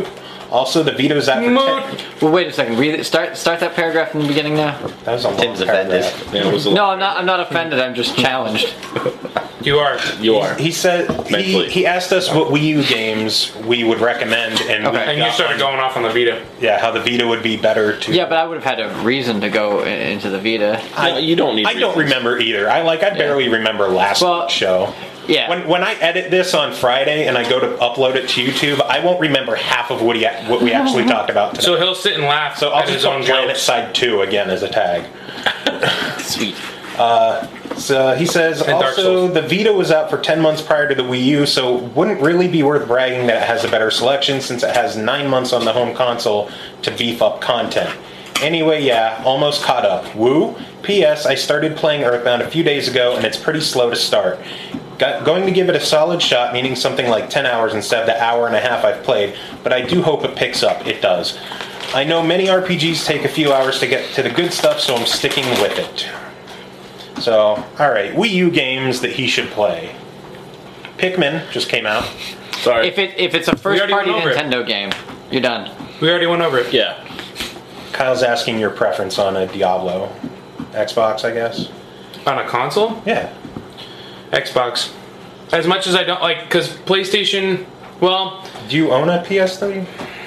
Speaker 3: Also, the Vita's out for
Speaker 6: Mood.
Speaker 3: ten.
Speaker 2: Well, wait a second. Read it. Start start that paragraph in the beginning now.
Speaker 3: That was a long
Speaker 5: Tim's offended.
Speaker 3: paragraph.
Speaker 4: Yeah, it was a
Speaker 2: No, I'm not. I'm not offended. I'm just challenged.
Speaker 6: You are.
Speaker 4: You are.
Speaker 3: He said he,
Speaker 4: Mentally.
Speaker 3: he asked us what Wii U games we would recommend, and we
Speaker 6: And you
Speaker 3: got
Speaker 6: started
Speaker 3: one-
Speaker 6: going off on the Vita.
Speaker 3: yeah, how the Vita would be better to.
Speaker 2: Yeah, but I would have had a reason to go i- into the Vita.
Speaker 4: No, you don't need.
Speaker 3: I don't
Speaker 4: reasons.
Speaker 3: remember either. I like I barely remember last
Speaker 2: Well,
Speaker 3: week's show.
Speaker 2: Yeah.
Speaker 3: When when I edit this on Friday and I go to upload it to YouTube, I won't remember half of what he what we actually talked about today.
Speaker 6: So he'll sit and laugh
Speaker 3: So I'll
Speaker 6: at
Speaker 3: just
Speaker 6: his
Speaker 3: put
Speaker 6: own
Speaker 3: Planet
Speaker 6: jokes.
Speaker 3: Side Two again as a tag.
Speaker 4: Sweet.
Speaker 3: So he says
Speaker 6: And Dark
Speaker 3: also
Speaker 6: Souls.
Speaker 3: the Vita was out for ten months prior to the Wii U, so wouldn't really be worth bragging that it has a better selection since it has nine months on the home console to beef up content. Anyway, yeah, almost caught up. Woo! P S. I started playing Earthbound a few days ago and it's pretty slow to start. Got, going to give it a solid shot, meaning something like ten hours instead of the hour and a half I've played, but I do hope it picks up. It does. I know many R P Gs take a few hours to get to the good stuff, so I'm sticking with it. So, alright, Wii U games that he should play. Pikmin just came out.
Speaker 4: Sorry.
Speaker 2: If it if it's a first
Speaker 6: already
Speaker 2: party
Speaker 6: went over it.
Speaker 2: Nintendo game, you're done.
Speaker 6: We already went over it.
Speaker 4: yeah.
Speaker 3: Kyle's asking your preference on a Diablo. Xbox, I guess.
Speaker 6: On a console?
Speaker 3: Yeah.
Speaker 6: Xbox. As much as I don't like, because PlayStation, well,
Speaker 3: Do you own a P S three?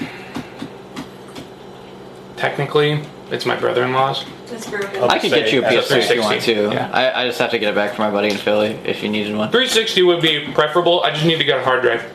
Speaker 6: technically, it's my brother-in-law's.
Speaker 7: It's broken.
Speaker 3: I'll
Speaker 2: I could
Speaker 3: say
Speaker 2: get you a
Speaker 3: as
Speaker 2: P S three if you
Speaker 6: three
Speaker 2: want
Speaker 6: sixty.
Speaker 2: to.
Speaker 6: Yeah.
Speaker 2: I, I just have to get it back from my buddy in Philly if you needed one.
Speaker 6: three sixty would be preferable. I just need to get a hard drive.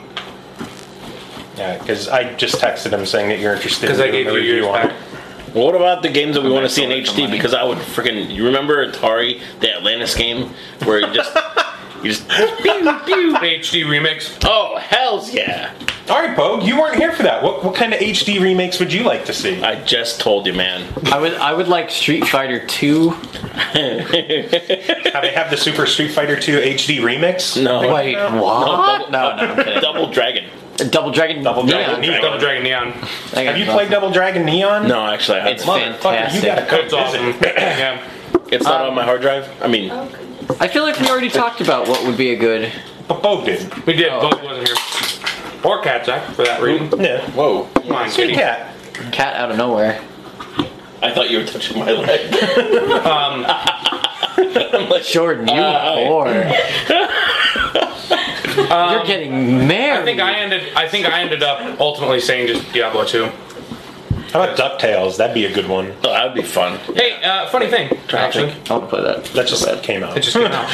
Speaker 3: Yeah, because I just texted him saying that you're interested in
Speaker 6: Because I
Speaker 3: doing
Speaker 6: gave
Speaker 3: the
Speaker 6: you yours
Speaker 3: review on
Speaker 6: back.
Speaker 3: it.
Speaker 4: What about the games that we want to see in
Speaker 2: sold it for
Speaker 4: H D?
Speaker 2: money.
Speaker 4: Because I would freaking. You remember Atari, the Atlantis game, where you just, you just, pew, pew.
Speaker 6: H D remix.
Speaker 4: Oh hell's yeah!
Speaker 3: All right, Pogue, you weren't here for that. What, what kind of H D remakes would you like to see?
Speaker 4: I just told you, man.
Speaker 2: I would I would like Street Fighter two.
Speaker 3: How they have the Super Street Fighter two H D remix?
Speaker 4: No.
Speaker 2: Wait, what?
Speaker 4: double,
Speaker 2: No, no, I'm kidding.
Speaker 4: Double Dragon.
Speaker 2: Double Dragon.
Speaker 3: Double Dragon
Speaker 2: Neon.
Speaker 3: Neon.
Speaker 6: Double Dragon Neon.
Speaker 2: That
Speaker 3: Have
Speaker 2: game's
Speaker 3: you played
Speaker 2: awesome.
Speaker 3: Double Dragon Neon?
Speaker 4: No, actually, I
Speaker 2: It's
Speaker 4: haven't.
Speaker 3: Motherfucker, you gotta come
Speaker 6: It's awesome.
Speaker 3: visit.
Speaker 6: yeah.
Speaker 4: It's not on my hard drive. I mean,
Speaker 7: Oh, goodness.
Speaker 2: I feel like we already talked about what would be a good.
Speaker 3: But Pogue did.
Speaker 6: We did.
Speaker 2: Oh.
Speaker 6: Both wasn't here. Or Cat Zach, for that reason.
Speaker 3: Yeah.
Speaker 4: whoa!
Speaker 6: Come on,
Speaker 3: Kitty
Speaker 6: kitty.
Speaker 3: cat.
Speaker 2: Cat out of nowhere.
Speaker 4: I thought you were touching my leg.
Speaker 6: Um,
Speaker 4: I'm like,
Speaker 2: Jordan, you
Speaker 4: Uh,
Speaker 2: whore. You're getting married.
Speaker 6: I think I ended. I think I ended up ultimately saying just Diablo two.
Speaker 3: How about DuckTales? That'd be a good one.
Speaker 4: oh, that would be fun.
Speaker 6: Hey, uh, funny thing, actually,
Speaker 2: I want to play that.
Speaker 3: That just came out.
Speaker 6: it just came out.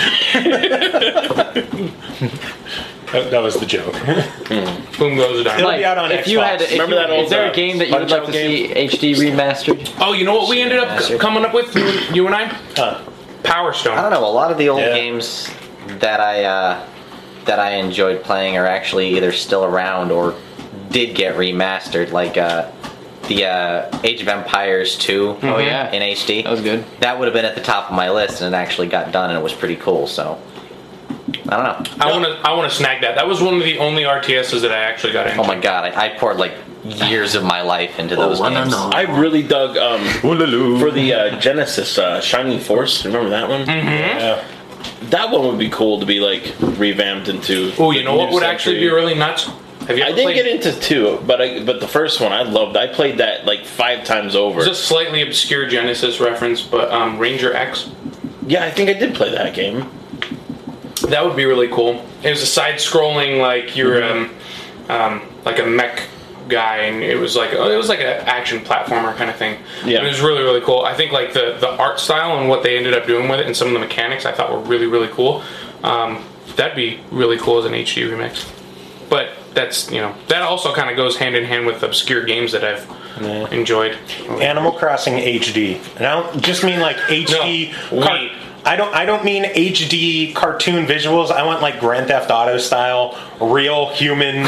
Speaker 3: That, that was the joke.
Speaker 6: Boom goes a dime.
Speaker 3: It'll be out on
Speaker 2: if
Speaker 3: Xbox.
Speaker 2: you had, if
Speaker 4: Remember
Speaker 2: you,
Speaker 4: that old,
Speaker 2: is there
Speaker 4: uh,
Speaker 2: a game that you would like to
Speaker 4: Punch-Out
Speaker 2: see H D remastered?
Speaker 6: Oh, you know what we ended up c- coming up with, you, and- you and I?
Speaker 3: Huh.
Speaker 6: Power Stone.
Speaker 5: I don't know. A lot of the old
Speaker 3: Yeah.
Speaker 5: games that I uh, that I enjoyed playing are actually either still around or did get remastered, like uh, the uh, Age of Empires two
Speaker 2: Oh yeah,
Speaker 5: in H D.
Speaker 2: that was good.
Speaker 5: That would have been at the top of my list, and it actually got done, and it was pretty cool. So I don't know.
Speaker 6: I want to. I want to snag that. That was one of the only R T Ss that I actually got into.
Speaker 5: Oh my god, I, I poured like years of my life into those games.
Speaker 4: I really dug um, for the uh, Genesis uh, Shining Force. Remember that one?
Speaker 3: Yeah.
Speaker 4: That one would be cool to be like revamped into.
Speaker 6: Oh,
Speaker 4: the
Speaker 6: you know what
Speaker 4: new
Speaker 6: would actually
Speaker 4: century.
Speaker 6: be really nuts? Have you
Speaker 4: I
Speaker 6: ever
Speaker 4: didn't
Speaker 6: played?
Speaker 4: get into two, but I, but the first one I loved. I played that like five times over.
Speaker 6: It's a slightly obscure Genesis reference, but um, Ranger X.
Speaker 4: Yeah, I think I did play that game.
Speaker 6: That would be really cool. It was a side-scrolling, like you're um, um, like a mech guy, and it was like it was like an action platformer kind of thing.
Speaker 4: Yeah.
Speaker 6: It was really really cool. I think like the the art style and what they ended up doing with it, and some of the mechanics I thought were really really cool. Um, that'd be really cool as an H D remix. But that's you know that also kind of goes hand in hand with obscure games that I've
Speaker 3: Yeah.
Speaker 6: enjoyed.
Speaker 3: Animal Crossing H D. And I don't just mean like H D.
Speaker 6: No,
Speaker 3: car-
Speaker 6: wait.
Speaker 3: I don't. I don't mean H D cartoon visuals. I want like Grand Theft Auto style, real human.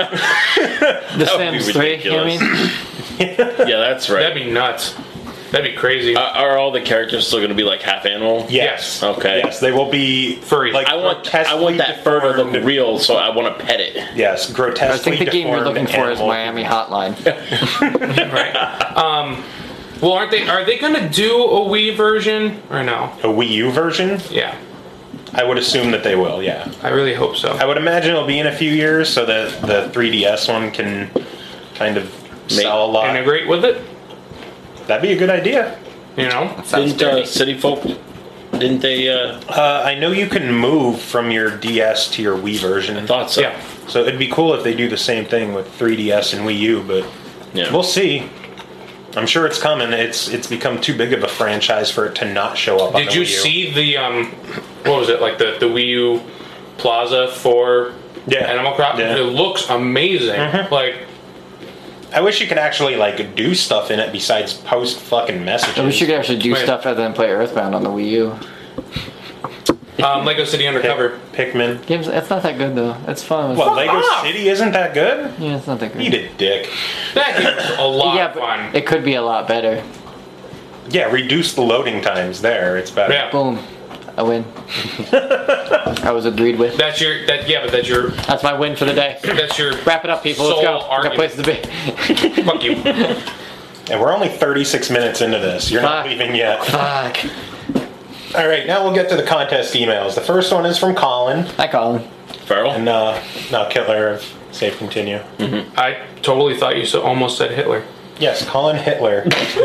Speaker 2: The
Speaker 4: That would be
Speaker 2: Sims three. You know what I
Speaker 4: ridiculous.
Speaker 2: mean?
Speaker 4: Yeah, that's right.
Speaker 6: That'd be nuts. That'd be crazy.
Speaker 4: Uh, are all the characters still going to be like half animal?
Speaker 3: Yes.
Speaker 4: Okay.
Speaker 3: Yes, they will be
Speaker 6: Furry.
Speaker 3: Like
Speaker 4: I want I
Speaker 3: grotesquely
Speaker 4: want that fur to look
Speaker 3: deformed-
Speaker 4: real, so I want to pet it.
Speaker 3: Yes, grotesquely
Speaker 2: I think the game you're
Speaker 3: deformed
Speaker 2: looking for is
Speaker 3: animal.
Speaker 2: Miami Hotline.
Speaker 6: right? Um, well, aren't they? Are they gonna do a Wii version or no?
Speaker 3: A Wii U version?
Speaker 6: Yeah,
Speaker 3: I would assume that they will. Yeah.
Speaker 6: I really hope so.
Speaker 3: I would imagine it'll be in a few years, so that the three D S one can kind of sell a lot.
Speaker 6: Integrate with it.
Speaker 3: That'd be a good idea.
Speaker 6: You know.
Speaker 5: Sounds
Speaker 4: Didn't uh,
Speaker 5: dirty.
Speaker 4: City Folk? Didn't they? Uh,
Speaker 3: Uh, I know you can move from your D S to your Wii version.
Speaker 4: thought so.
Speaker 6: Yeah.
Speaker 3: So it'd be cool if they do the same thing with three D S and Wii U, but
Speaker 4: Yeah.
Speaker 3: we'll see. I'm sure it's coming. It's it's become too big of a franchise for it to not show up on
Speaker 6: Did
Speaker 3: the
Speaker 6: you
Speaker 3: Wii U.
Speaker 6: see the um, what was it like the the Wii U Plaza for
Speaker 3: Yeah.
Speaker 6: Animal Crossing?
Speaker 3: Yeah.
Speaker 6: It looks amazing. Like
Speaker 3: I wish you could actually like do stuff in it besides post fucking messages.
Speaker 8: I wish you could actually do
Speaker 6: Wait.
Speaker 8: stuff other than play Earthbound on the Wii U.
Speaker 6: um, Lego City Undercover.
Speaker 3: Pick, Pikmin.
Speaker 8: Games, it's not that good though. It's fun.
Speaker 3: What, Lego
Speaker 6: off!
Speaker 3: City isn't that good?
Speaker 8: Yeah, it's not that good.
Speaker 3: Eat a dick.
Speaker 6: That game's a lot
Speaker 8: yeah,
Speaker 6: of
Speaker 8: but
Speaker 6: fun.
Speaker 8: it could be a lot better.
Speaker 3: Yeah, reduce the loading times there. It's better.
Speaker 6: Yeah.
Speaker 8: Boom. I win. I was agreed with.
Speaker 6: That's your that yeah, but that's your
Speaker 8: That's my win for the day.
Speaker 6: that's your
Speaker 8: Wrap it up, people. Let's
Speaker 6: Sole
Speaker 8: go. We got
Speaker 6: argument.
Speaker 8: places to be.
Speaker 6: fuck you.
Speaker 3: And we're only thirty-six minutes into this. You're not
Speaker 8: Fuck.
Speaker 3: leaving yet.
Speaker 8: Fuck.
Speaker 3: All right, now we'll get to the contest emails. The first one is from Colin.
Speaker 8: Hi, Colin.
Speaker 4: Farrell?
Speaker 3: And uh, now Kittler of Save Continue.
Speaker 6: I totally thought you so almost said Hitler.
Speaker 3: Yes, Colin Hitler.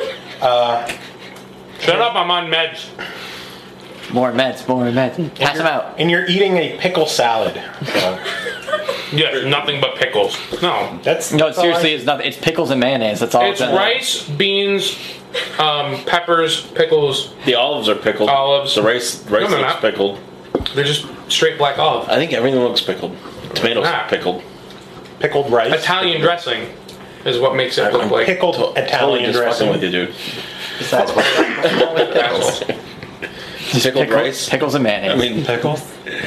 Speaker 6: Shut up, I'm on meds.
Speaker 8: More meds. More meds. Pass them out.
Speaker 3: And you're eating a pickle salad. So
Speaker 6: Yes, nothing but pickles. No.
Speaker 3: that's
Speaker 8: No,
Speaker 3: that's all
Speaker 8: seriously,
Speaker 3: I-
Speaker 8: it's nothing. It's pickles and mayonnaise. That's all.
Speaker 6: It's
Speaker 8: in it.
Speaker 6: rice, beans, um, peppers, pickles.
Speaker 4: The olives are pickled.
Speaker 6: Olives.
Speaker 4: The rice, rice
Speaker 6: No, they're
Speaker 4: looks
Speaker 6: not.
Speaker 4: pickled.
Speaker 6: They're just straight black olive.
Speaker 4: I think everything looks pickled. Tomatoes
Speaker 6: Nah.
Speaker 4: are pickled.
Speaker 3: pickled rice.
Speaker 6: Italian dressing is what makes it look like
Speaker 3: Pickled
Speaker 4: Totally
Speaker 3: Italian
Speaker 4: just fucking
Speaker 3: dressing.
Speaker 4: with you, dude.
Speaker 8: Besides, what-
Speaker 6: assholes.
Speaker 4: Pickled
Speaker 8: pickle-
Speaker 4: rice.
Speaker 8: pickles and mayonnaise.
Speaker 4: I mean,
Speaker 3: Pickles.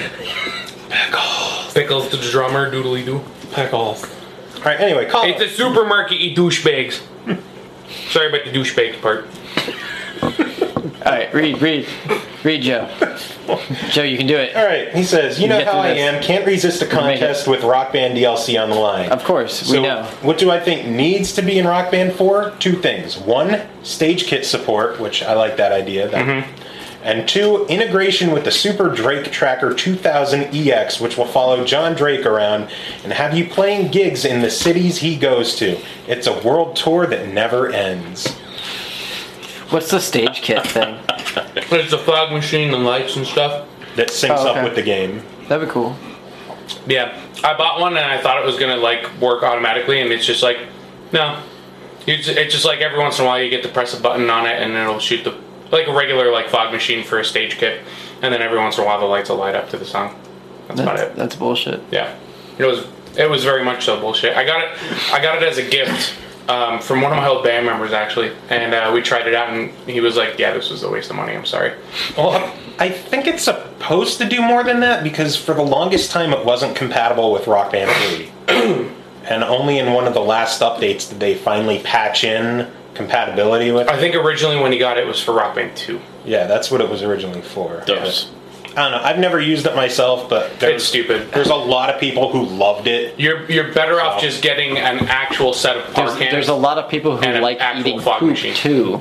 Speaker 6: Pickles to the drummer, doodly doo.
Speaker 3: Pickles. All right. Anyway, Colin.
Speaker 6: It's a supermarket, you douchebags. Sorry about the douchebag part.
Speaker 8: All right, read, read, read, Joe. Joe, you can do it.
Speaker 3: All right. He says, "You know
Speaker 8: Get
Speaker 3: how
Speaker 8: through
Speaker 3: I
Speaker 8: this.
Speaker 3: am. Can't resist a
Speaker 8: make it.
Speaker 3: contest with Rock Band D L C on the line."
Speaker 8: Of course,
Speaker 3: So,
Speaker 8: we know.
Speaker 3: what do I think needs to be in Rock Band four? Two things. One, stage kit support, which I like that idea. That,
Speaker 8: Mm-hmm.
Speaker 3: And two, integration with the Super Drake Tracker two thousand E X, which will follow John Drake around and have you playing gigs in the cities he goes to. It's a world tour that never ends.
Speaker 8: What's the stage kit thing?
Speaker 6: It's the fog machine, the lights and stuff.
Speaker 3: That syncs
Speaker 8: Oh, okay.
Speaker 3: up with the game.
Speaker 8: That'd be cool.
Speaker 6: Yeah, I bought one and I thought it was gonna like work automatically, and it's just like, no. You just, it's just like every once in a while you get to press a button on it and it'll shoot the like a regular like fog machine for a stage kit, and then every once in a while the lights will light up to the song. That's about
Speaker 8: That's,
Speaker 6: it.
Speaker 8: that's bullshit.
Speaker 6: Yeah, it was it was very much so bullshit. I got it I got it as a gift um, from one of my old band members actually, and uh, we tried it out and he was like, "Yeah, this was a waste of money. I'm sorry."
Speaker 3: Well, I think it's supposed to do more than that because for the longest time it wasn't compatible with Rock Band three. And only in one of the last updates did they finally patch in compatibility with
Speaker 6: I think originally when he got it, it was for Rock Band two.
Speaker 3: Yeah, that's what it was originally for.
Speaker 4: Those.
Speaker 3: I don't know. I've never used it myself, but there's,
Speaker 6: It's stupid.
Speaker 3: there's a lot of people who loved it.
Speaker 6: You're you're better off
Speaker 3: So-
Speaker 6: just getting an actual set of
Speaker 8: There's,
Speaker 6: park cans.
Speaker 8: there's a lot of people who
Speaker 6: and an
Speaker 8: like
Speaker 6: actual
Speaker 8: eating
Speaker 6: fog
Speaker 8: poop
Speaker 6: machine.
Speaker 8: too.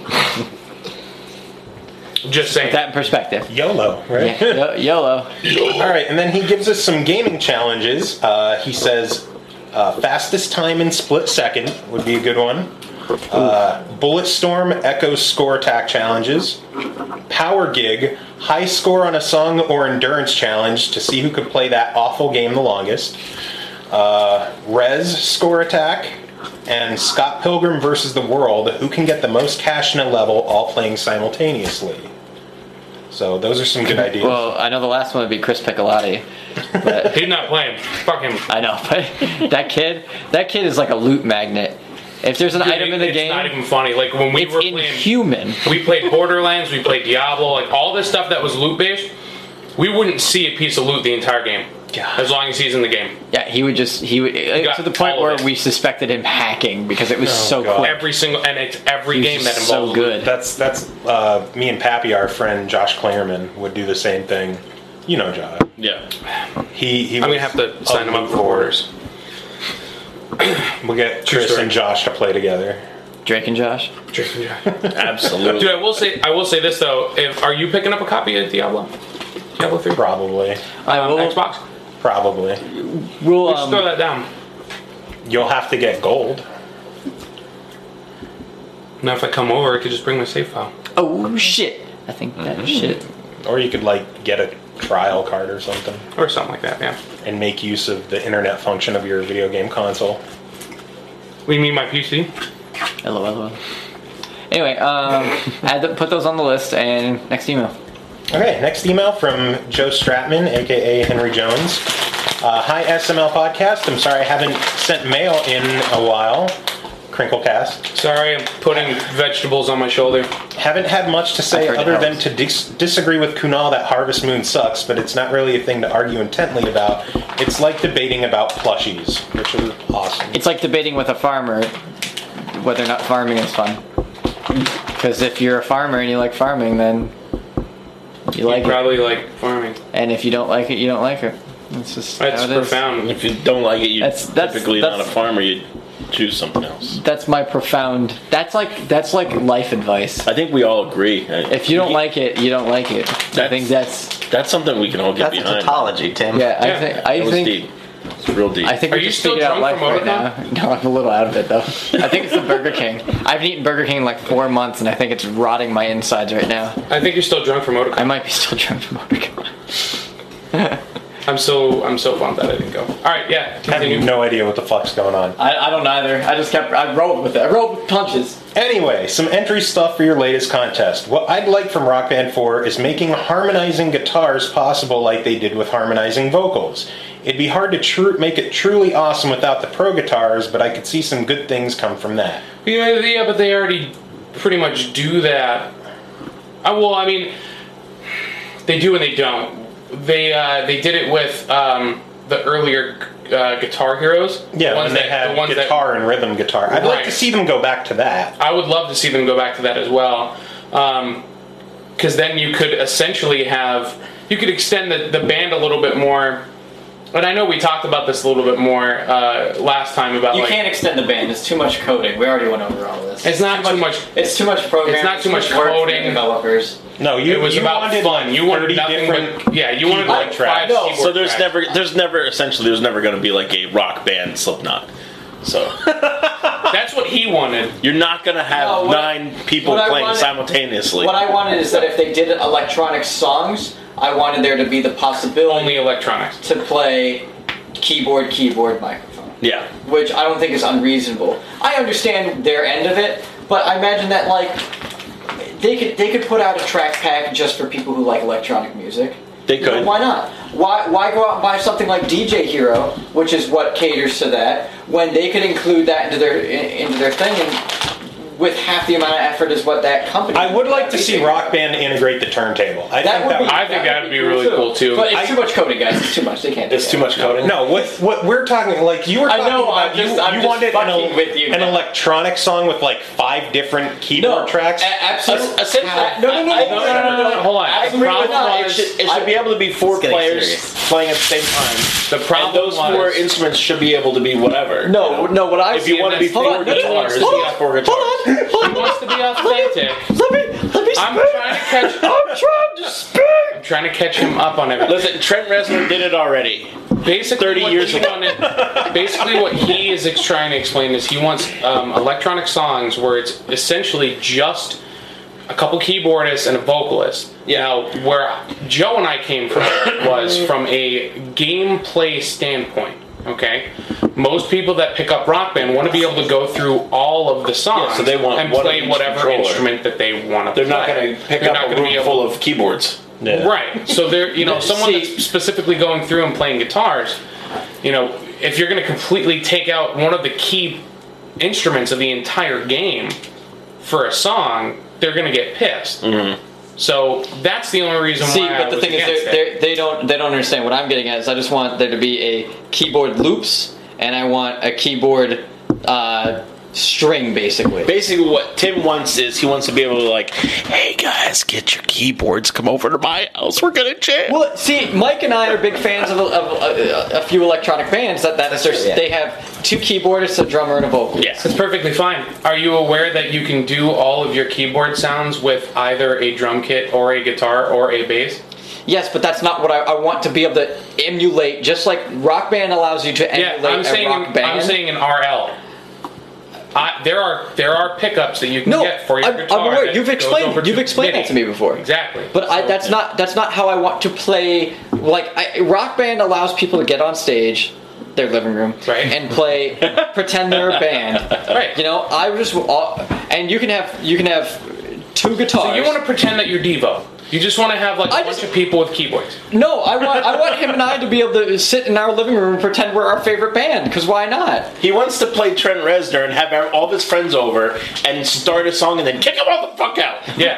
Speaker 6: Just saying.
Speaker 8: That in perspective.
Speaker 3: YOLO, right?
Speaker 8: Yeah, Yo- YOLO.
Speaker 3: All right, and then he gives us some gaming challenges. Uh, he says, uh, fastest time in split second would be a good one. Uh, Bullet Storm Echo Score Attack challenges. Power Gig, high score on a song or endurance challenge to see who could play that awful game the longest. Uh, Res Score Attack. And Scott Pilgrim versus the World, who can get the most cash in a level all playing simultaneously. So those are some good ideas.
Speaker 8: Well, I know the last one would be Chris Piccolotti, but
Speaker 6: He's not playing. Fuck him.
Speaker 8: I know, but that kid, that kid is like a loot magnet. If there's an item in the
Speaker 6: it's
Speaker 8: game,
Speaker 6: not even funny. Like when we
Speaker 8: it's
Speaker 6: were playing,
Speaker 8: inhuman.
Speaker 6: we played Borderlands, we played Diablo, like all this stuff that was loot based. We wouldn't see a piece of loot the entire game,
Speaker 3: God.
Speaker 6: as long as he's in the game.
Speaker 8: Yeah, he would just he would
Speaker 6: got
Speaker 8: to the point
Speaker 6: all of
Speaker 8: where
Speaker 6: it.
Speaker 8: we suspected him hacking because it was
Speaker 3: Oh,
Speaker 8: so
Speaker 3: God.
Speaker 8: quick.
Speaker 6: Every single, and it's every
Speaker 8: He was
Speaker 6: game that
Speaker 8: just
Speaker 6: involves
Speaker 8: so
Speaker 6: loot.
Speaker 8: good.
Speaker 3: That's that's uh, me and Pappy, our friend Josh Claremon, would do the same thing. You know, Josh.
Speaker 4: Yeah.
Speaker 3: He he.
Speaker 6: I'm gonna
Speaker 3: was
Speaker 6: have to
Speaker 3: a
Speaker 6: sign him up for
Speaker 3: loot
Speaker 6: orders.
Speaker 3: We'll get
Speaker 6: True
Speaker 3: Chris
Speaker 6: story.
Speaker 3: and Josh to play together.
Speaker 8: Drake and Josh.
Speaker 4: Absolutely.
Speaker 6: Dude, I will say, I will say this though. If are you picking up a copy of Diablo? Diablo three?
Speaker 3: Probably,
Speaker 8: I
Speaker 6: On
Speaker 8: will.
Speaker 6: Xbox.
Speaker 3: probably.
Speaker 8: We'll
Speaker 6: Just throw
Speaker 8: um,
Speaker 6: that down.
Speaker 3: You'll have to get gold.
Speaker 6: Now, if I come over, I could just bring my save file.
Speaker 8: Oh shit! I think that
Speaker 6: Mm-hmm.
Speaker 8: shit.
Speaker 3: Or you could like get a trial card or something
Speaker 6: Or something like that, yeah.
Speaker 3: and make use of the internet function of your video game console.
Speaker 6: We mean my P C?
Speaker 8: LOL. Anyway, um, add the, put those on the list and next email.
Speaker 3: Okay, next email from Joe Stratman, aka Henry Jones. Uh, Hi S M L Podcast. I'm sorry I haven't sent mail in a while. Crinklecast.
Speaker 6: Sorry, I'm putting vegetables on my shoulder.
Speaker 3: Haven't had much to say
Speaker 8: heard it
Speaker 3: other than
Speaker 8: helps.
Speaker 3: to dis- disagree with Kunal that Harvest Moon sucks, but it's not really a thing to argue intently about. It's like debating about plushies, which is awesome.
Speaker 8: It's like debating with a farmer whether or not farming is fun. Because if you're a farmer and you like farming, then you like
Speaker 6: You
Speaker 8: it.
Speaker 6: probably like farming.
Speaker 8: And if you don't like it, you don't like it. It's just
Speaker 6: That's
Speaker 8: how it is.
Speaker 6: profound.
Speaker 4: If you don't like it, you're
Speaker 8: That's- that's-
Speaker 4: typically
Speaker 8: that's-
Speaker 4: not a farmer. You choose something else.
Speaker 8: That's my profound. That's like that's like life advice.
Speaker 4: I think we all agree.
Speaker 8: If you don't like it, you don't like it. I think that's
Speaker 4: That's something we can all get
Speaker 5: That's a
Speaker 4: behind.
Speaker 5: tautology, Tim.
Speaker 8: yeah. I
Speaker 6: Yeah.
Speaker 8: think I
Speaker 4: That was
Speaker 8: think
Speaker 4: deep. It's real deep.
Speaker 8: I think
Speaker 6: Are
Speaker 8: we
Speaker 6: you
Speaker 8: just
Speaker 6: still
Speaker 8: figured out
Speaker 6: drunk
Speaker 8: life
Speaker 6: from
Speaker 8: right
Speaker 6: Otakon?
Speaker 8: now. No, I'm a little out of it though. I think it's the Burger King. I haven't eaten Burger King in like four months, and I think it's rotting my insides right now.
Speaker 6: I think you're still drunk from
Speaker 8: I
Speaker 6: Otakon.
Speaker 8: might be still drunk from Otakon.
Speaker 6: I'm so I'm so bummed that I didn't go. All right, yeah,
Speaker 3: I have
Speaker 6: continue.
Speaker 3: no idea what the fuck's going on.
Speaker 8: I, I don't either. I just kept. I rolled with it. I rolled with punches.
Speaker 3: Anyway, some entry stuff for your latest contest. What I'd like from Rock Band four is making harmonizing guitars possible like they did with harmonizing vocals. It'd be hard to tru- make it truly awesome without the pro guitars, but I could see some good things come from that.
Speaker 6: Yeah, yeah, but they already pretty much do that. Uh, well, I mean, they do and they don't. They uh, they did it with um, the earlier uh, Guitar Heroes.
Speaker 3: Yeah,
Speaker 6: the
Speaker 3: when
Speaker 6: ones
Speaker 3: they
Speaker 6: that-
Speaker 3: had
Speaker 6: the ones that-
Speaker 3: guitar and rhythm guitar. I'd like
Speaker 6: Right.
Speaker 3: to see them go back to that.
Speaker 6: I would love to see them go back to that as well, because then you could essentially have you could extend the, the band a little bit more. And I know we talked about this a little bit more uh, last time about
Speaker 8: You
Speaker 6: like
Speaker 8: can't extend the band. It's too much coding. We already went over all of this.
Speaker 6: it's not too much.
Speaker 8: It's too much programming.
Speaker 6: It's not too much
Speaker 8: work for
Speaker 6: coding.
Speaker 8: Developers.
Speaker 3: No, you,
Speaker 6: It was
Speaker 3: you
Speaker 6: about
Speaker 3: wanted
Speaker 6: fun.
Speaker 3: like
Speaker 6: You wanted
Speaker 3: thirty
Speaker 6: nothing
Speaker 3: different
Speaker 6: but yeah. You wanted
Speaker 3: keyboard
Speaker 6: like
Speaker 3: tracks.
Speaker 6: five
Speaker 8: No,
Speaker 6: keyboard
Speaker 4: so there's
Speaker 6: tracks.
Speaker 4: never, there's never, essentially, there's never going to be like a rock band Slipknot. So
Speaker 6: That's what he wanted.
Speaker 4: you're not going to have
Speaker 8: No, what-
Speaker 4: nine people
Speaker 8: what I
Speaker 4: playing
Speaker 8: wanted-
Speaker 4: simultaneously.
Speaker 8: What I wanted is that if they did electronic songs, I wanted there to be the possibility
Speaker 6: Only electronics.
Speaker 8: to play keyboard, keyboard, microphone.
Speaker 4: yeah.
Speaker 8: Which I don't think is unreasonable. I understand their end of it, but I imagine that like they could they could put out a track pack just for people who like electronic music.
Speaker 4: They
Speaker 8: You know,
Speaker 4: could.
Speaker 8: why not? Why why go out and buy something like D J Hero, which is what caters to that, when they could include that into their in, into their thing and with half the amount of effort as what that company.
Speaker 3: I would like to
Speaker 8: D J
Speaker 3: see
Speaker 8: Hero.
Speaker 3: Rock Band integrate the turntable. I
Speaker 8: That
Speaker 3: think
Speaker 8: would
Speaker 3: that
Speaker 8: be.
Speaker 3: would
Speaker 6: I think
Speaker 8: that
Speaker 6: that'd be really cool, too.
Speaker 8: But it's
Speaker 3: I-
Speaker 8: too much coding, guys. It's too much. They can't. do
Speaker 4: It's
Speaker 8: that.
Speaker 4: too much coding.
Speaker 3: No, what what we're talking like you were
Speaker 8: I
Speaker 3: talking
Speaker 8: know,
Speaker 3: about
Speaker 8: I'm just-
Speaker 3: you,
Speaker 8: I'm
Speaker 3: you
Speaker 8: just
Speaker 3: wanted an,
Speaker 8: fucking
Speaker 3: el-
Speaker 8: with you
Speaker 3: an
Speaker 8: now.
Speaker 3: electronic song with like five different keyboard
Speaker 8: No,
Speaker 3: tracks.
Speaker 8: a- absolutely.
Speaker 4: Essentially,
Speaker 8: Uh, no, no, no,
Speaker 4: I-
Speaker 8: no,
Speaker 6: No, no, no, no, no, hold on. The
Speaker 8: Absolutely
Speaker 6: problem
Speaker 8: not.
Speaker 4: It
Speaker 6: was
Speaker 4: should, it should be able to be four
Speaker 5: It's getting
Speaker 4: players
Speaker 5: serious.
Speaker 4: playing at the same time.
Speaker 6: the problem
Speaker 4: And those
Speaker 6: was
Speaker 4: four instruments should be able to be whatever.
Speaker 8: No, no. What I
Speaker 4: If you want to be
Speaker 6: Hold
Speaker 4: four
Speaker 6: on, no, no, no,
Speaker 4: guitars,
Speaker 6: hold
Speaker 4: you
Speaker 6: on,
Speaker 4: got four guitars.
Speaker 6: he wants to be authentic.
Speaker 8: Let me. Let me.
Speaker 6: I'm trying to catch.
Speaker 8: I'm trying to speak.
Speaker 6: I'm trying to catch him up on everything.
Speaker 4: Listen, Trent Reznor did it already.
Speaker 6: Basically,
Speaker 4: thirty
Speaker 6: what
Speaker 4: years
Speaker 6: he
Speaker 4: ago.
Speaker 6: wanted, basically what he is ex- trying to explain is he wants um, electronic songs where it's essentially just a couple keyboardists and a vocalist.
Speaker 4: Yeah.
Speaker 6: Now, where Joe and I came from was from a gameplay standpoint. Okay, most people that pick up Rock Band want to be able to go through all of the songs
Speaker 4: Yeah, so they want
Speaker 6: and
Speaker 4: one of
Speaker 6: play
Speaker 4: each
Speaker 6: whatever
Speaker 4: controller.
Speaker 6: instrument that they want to
Speaker 4: They're
Speaker 6: play.
Speaker 4: not going to pick
Speaker 6: They're
Speaker 4: up
Speaker 6: not
Speaker 4: a
Speaker 6: gonna be
Speaker 4: room
Speaker 6: able-
Speaker 4: full of keyboards.
Speaker 3: Yeah.
Speaker 6: Right. So there, you know, someone
Speaker 4: See-
Speaker 6: that's specifically going through and playing guitars, you know, if you're going to completely take out one of the key instruments of the entire game for a song, they're going to get pissed.
Speaker 4: Mm-hmm.
Speaker 6: So that's the only reason
Speaker 8: See,
Speaker 6: why. I
Speaker 8: but the
Speaker 6: was
Speaker 8: thing is,
Speaker 6: against
Speaker 8: they're,
Speaker 6: it.
Speaker 8: they're, they don't they don't understand what I'm getting at. Is I just want there to be a keyboard loops, and I want a keyboard uh, string, basically.
Speaker 4: Basically, what Tim wants is he wants to be able to like, hey guys, get your keyboards, come over to my house, we're gonna jam.
Speaker 8: Well, see, Mike and I are big fans of, of, uh, a few electronic bands that that is their,
Speaker 5: true, yeah.
Speaker 8: they have two keyboardists, a drummer, and a vocalist.
Speaker 4: Yeah.
Speaker 6: It's perfectly fine. Are you aware that you can do all of your keyboard sounds with either a drum kit or a guitar or a bass?
Speaker 8: Yes, but that's not what I, I want to be able to emulate. Just like Rock Band allows you to
Speaker 6: Yeah,
Speaker 8: emulate
Speaker 6: I'm
Speaker 8: a
Speaker 6: saying
Speaker 8: rock band.
Speaker 6: I'm saying an R L. I, there are there are pickups that you can
Speaker 8: No,
Speaker 6: get for your
Speaker 8: I'm,
Speaker 6: guitar.
Speaker 8: I'm aware.
Speaker 6: that
Speaker 8: You've
Speaker 6: goes
Speaker 8: explained
Speaker 6: over
Speaker 8: you've
Speaker 6: to
Speaker 8: explained
Speaker 6: MIDI.
Speaker 8: that to me before.
Speaker 6: Exactly.
Speaker 8: But I, that's not that's not how I want to play. Like I, Rock Band allows people to get on stage, their living room,
Speaker 6: Right.
Speaker 8: and play, pretend they're a band.
Speaker 6: Right.
Speaker 8: You know, I just and you can have you can have two guitars.
Speaker 6: So you want to pretend that you're Devo. You just want to have like a
Speaker 8: I
Speaker 6: bunch
Speaker 8: just-
Speaker 6: of people with keyboards.
Speaker 8: No, I want I want him and I to be able to sit in our living room and pretend we're our favorite band. Because why not?
Speaker 4: He wants to play Trent Reznor and have all of his friends over and start a song and then kick him all the fuck out.
Speaker 6: Yeah.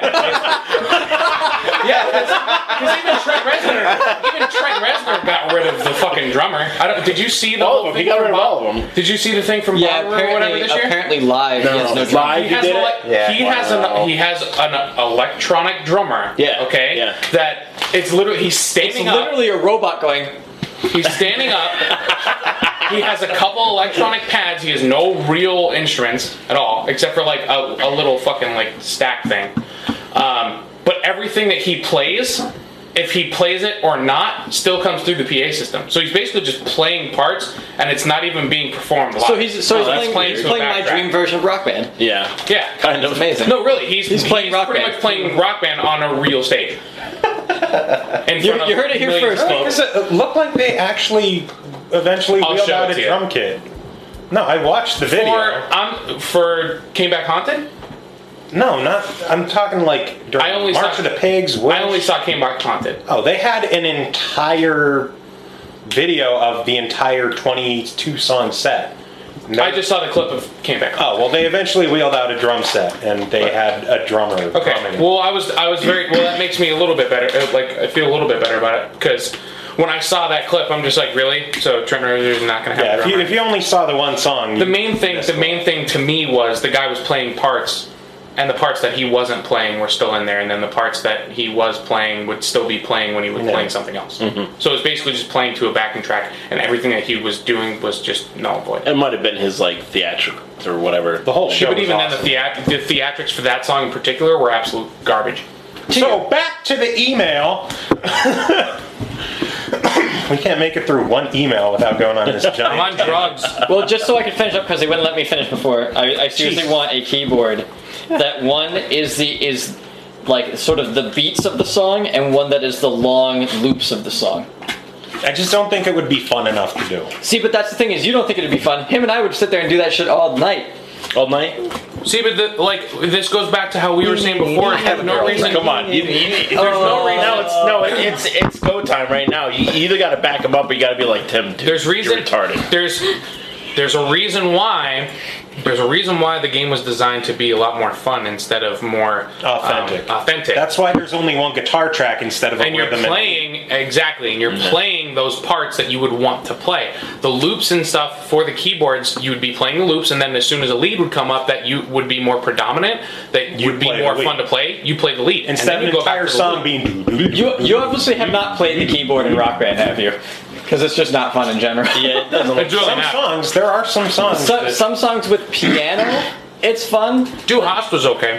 Speaker 6: yeah. Because even Trent Reznor, even Trent Reznor got rid of the fucking drummer. I don't. Did you see the
Speaker 4: All
Speaker 6: whole
Speaker 4: of them. He
Speaker 6: thing
Speaker 4: got
Speaker 6: from
Speaker 4: rid of
Speaker 6: Bob-
Speaker 4: all of them.
Speaker 6: Did you see the thing from
Speaker 8: Yeah,
Speaker 6: Bonnaroo or whatever
Speaker 8: apparently
Speaker 6: this year?
Speaker 8: apparently live.
Speaker 4: No,
Speaker 8: he has
Speaker 4: no,
Speaker 8: no
Speaker 4: it's
Speaker 8: drum.
Speaker 4: live.
Speaker 6: He
Speaker 4: He
Speaker 6: has,
Speaker 4: did
Speaker 6: an,
Speaker 4: it?
Speaker 6: ele-
Speaker 5: Yeah.
Speaker 6: he has an he has an electronic drummer.
Speaker 4: Yeah,
Speaker 6: Okay.
Speaker 4: yeah.
Speaker 6: That it's literally he's
Speaker 8: It's
Speaker 6: standing up.
Speaker 8: literally a robot going.
Speaker 6: He's standing up. He has a couple electronic pads. He has no real instruments at all, except for like a, a little fucking like stack thing. Um, but everything that he plays, if he plays it or not, still comes through the P A system. So he's basically just playing parts, and it's not even being performed live.
Speaker 8: So he's so
Speaker 6: Oh,
Speaker 8: he's
Speaker 6: that's
Speaker 8: playing, he's
Speaker 6: to a
Speaker 8: playing my
Speaker 6: backtrack.
Speaker 8: dream version of Rock Band.
Speaker 4: Yeah.
Speaker 6: Yeah,
Speaker 4: Kind of.
Speaker 8: Amazing.
Speaker 6: No, really, he's
Speaker 8: He's playing Rock
Speaker 6: pretty
Speaker 8: Band.
Speaker 6: much playing Rock Band on a real stage. In
Speaker 8: You-
Speaker 6: front of
Speaker 8: you heard it here
Speaker 6: millions
Speaker 8: first,
Speaker 6: of people.
Speaker 3: Because it looked like they actually eventually
Speaker 6: I'll
Speaker 3: wheeled
Speaker 6: show
Speaker 3: out
Speaker 6: it
Speaker 3: a
Speaker 6: to you.
Speaker 3: drum kit. No, I watched the video.
Speaker 6: For um, for Came Back Haunted,
Speaker 3: No, not. I'm talking like during
Speaker 6: I only
Speaker 3: March
Speaker 6: saw-
Speaker 3: of the Pigs.
Speaker 6: I only saw Came Back Haunted.
Speaker 3: Oh, they had an entire video of the entire twenty-two song set. No-
Speaker 6: I just saw the clip of Came Back Haunted.
Speaker 3: Oh well, they eventually wheeled out a drum set, and they had a drummer.
Speaker 6: Okay.
Speaker 3: drumming.
Speaker 6: Well, I was I was very well. That makes me a little bit better. uh, Like I feel a little bit better about it because when I saw that clip, I'm just like, really? So Trent Reznor's not going to have
Speaker 3: yeah,
Speaker 6: a
Speaker 3: if you,
Speaker 6: drummer.
Speaker 3: if you only saw the one song,
Speaker 6: The
Speaker 3: you-
Speaker 6: main thing, the main thing to me was the guy was playing parts, and the parts that he wasn't playing were still in there, and then the parts that he was playing would still be playing when he was
Speaker 3: Yeah.
Speaker 6: playing something else. So it was basically just playing to a backing track, and everything that he was doing was just null and void.
Speaker 4: It might have been his like theatrics or whatever.
Speaker 3: the whole show.
Speaker 6: But
Speaker 3: was
Speaker 6: even
Speaker 3: awesome.
Speaker 6: then, the, theat- the theatrics for that song in particular were absolute garbage.
Speaker 3: So back to the email. We can't make it through one email without going on this
Speaker 6: I'm
Speaker 3: giant.
Speaker 6: on drugs.
Speaker 8: Well, just so I could finish up because they wouldn't let me finish before. I, I seriously
Speaker 3: Jeez.
Speaker 8: want a keyboard that one is the is like sort of the beats of the song, and one that is the long loops of the song.
Speaker 3: I just don't think it would be fun enough to do.
Speaker 8: See, but that's the thing is, you don't think it'd be fun. Him and I would sit there and do that shit all night.
Speaker 4: All night?
Speaker 6: See, but the, like this goes back to how we were saying before. There's no reason.
Speaker 4: Come on. You, you, there's
Speaker 8: Oh.
Speaker 4: no reason. No, it's no. it- It's it's go time right now. You either got to back him up or you got to be like Tim. Dude,
Speaker 6: There's reason.
Speaker 4: You're retarded.
Speaker 6: There's there's a reason why. There's a reason why the game was designed to be a lot more fun instead of more
Speaker 3: Authentic.
Speaker 6: Um, authentic.
Speaker 3: That's why there's only one guitar track instead of a
Speaker 6: and you're
Speaker 3: rhythm.
Speaker 6: playing exactly, and you're playing those parts that you would want to play. The loops and stuff for the keyboards, you would be playing the loops, and then as soon as a lead would come up that you would be more predominant, that
Speaker 3: You'd
Speaker 6: would be
Speaker 3: play
Speaker 6: more
Speaker 3: the lead.
Speaker 6: fun to play, you play the lead.
Speaker 3: Instead
Speaker 6: and
Speaker 3: of
Speaker 6: then
Speaker 3: an
Speaker 6: you go back
Speaker 3: entire
Speaker 6: to the
Speaker 3: song
Speaker 6: loop.
Speaker 3: being.
Speaker 8: You you obviously have not played the keyboard in Rock Band, have you? Because it's just not fun in general.
Speaker 4: Yeah, it doesn't look
Speaker 6: It's really
Speaker 3: Some
Speaker 6: not.
Speaker 3: songs, there are some songs.
Speaker 8: Some,
Speaker 3: that,
Speaker 8: some songs with piano, it's fun.
Speaker 6: Do Haas was okay.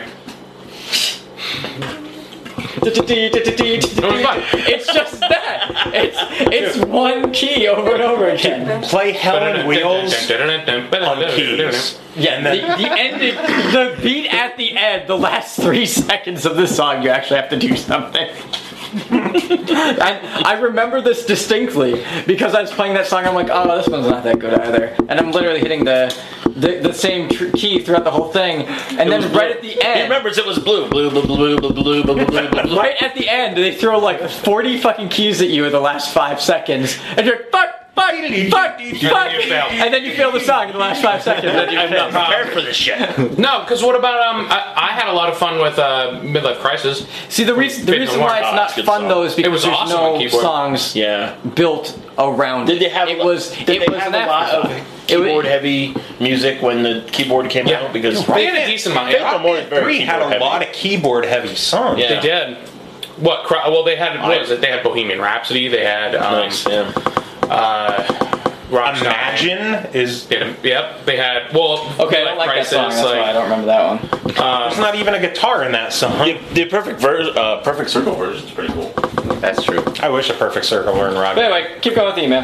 Speaker 8: It's just that. It's it's one key over and over again.
Speaker 3: play Hell on Wheels on keys.
Speaker 8: Yeah, the, the ending, the beat at the end, the last three seconds of the song, you actually have to do something. And I remember this distinctly because I was playing that song. I'm like, oh, this one's not that good either. And I'm literally hitting the the, the same tr- key throughout the whole thing. And then right at the
Speaker 4: He
Speaker 8: end,
Speaker 4: remembers it was blue, blue, blue, blue, blue, blue, blue, blue, blue, blue.
Speaker 8: right at the end, they throw like forty fucking keys at you in the last five seconds, and you're fuck. Fuck, fuck, fuck,
Speaker 6: you fail.
Speaker 8: and then you fail the song in the last five seconds. And then you
Speaker 4: I'm not
Speaker 8: fail.
Speaker 4: prepared for this shit.
Speaker 6: No, because what about um? I, I had a lot of fun with uh, Midlife Crisis.
Speaker 8: See, the reason the
Speaker 6: Fit
Speaker 8: reason
Speaker 6: the
Speaker 8: why
Speaker 6: mark.
Speaker 8: it's
Speaker 4: Oh,
Speaker 8: not
Speaker 4: it's a good
Speaker 8: fun
Speaker 4: song.
Speaker 8: though is because
Speaker 6: It was
Speaker 8: there's
Speaker 6: awesome on
Speaker 8: no
Speaker 6: keyboard.
Speaker 8: songs
Speaker 4: Yeah.
Speaker 8: built around
Speaker 4: Did they
Speaker 8: it.
Speaker 4: have?
Speaker 8: It was
Speaker 4: Did
Speaker 8: it
Speaker 4: they
Speaker 8: was
Speaker 4: have
Speaker 8: an
Speaker 4: a lot of
Speaker 8: afterthought. It was-
Speaker 4: keyboard heavy music when the keyboard came
Speaker 6: Yeah.
Speaker 4: out? Because
Speaker 6: They had a decent amount.
Speaker 4: Faith
Speaker 6: Yeah.
Speaker 4: No More is very
Speaker 3: Three had
Speaker 4: keyboard
Speaker 3: a
Speaker 4: heavy.
Speaker 3: lot of keyboard heavy songs.
Speaker 4: Yeah.
Speaker 6: They did. What? Cry- Well, they had. What was it? They had Bohemian Rhapsody. They had. Um,
Speaker 4: Nice. Yeah.
Speaker 6: uh, Rock
Speaker 3: Imagine is
Speaker 6: Did 'em- Yep. They had. Well.
Speaker 8: Okay, I
Speaker 6: Midlife
Speaker 8: don't like
Speaker 6: Crisis,
Speaker 8: that song. That's
Speaker 6: like,
Speaker 8: why I don't remember that one.
Speaker 3: there's not even a guitar in that song.
Speaker 4: The, the perfect ver- uh, perfect circle version is pretty cool.
Speaker 5: That's true.
Speaker 3: I wish a Perfect Circle were in rock.
Speaker 8: But anyway, keep going with the email.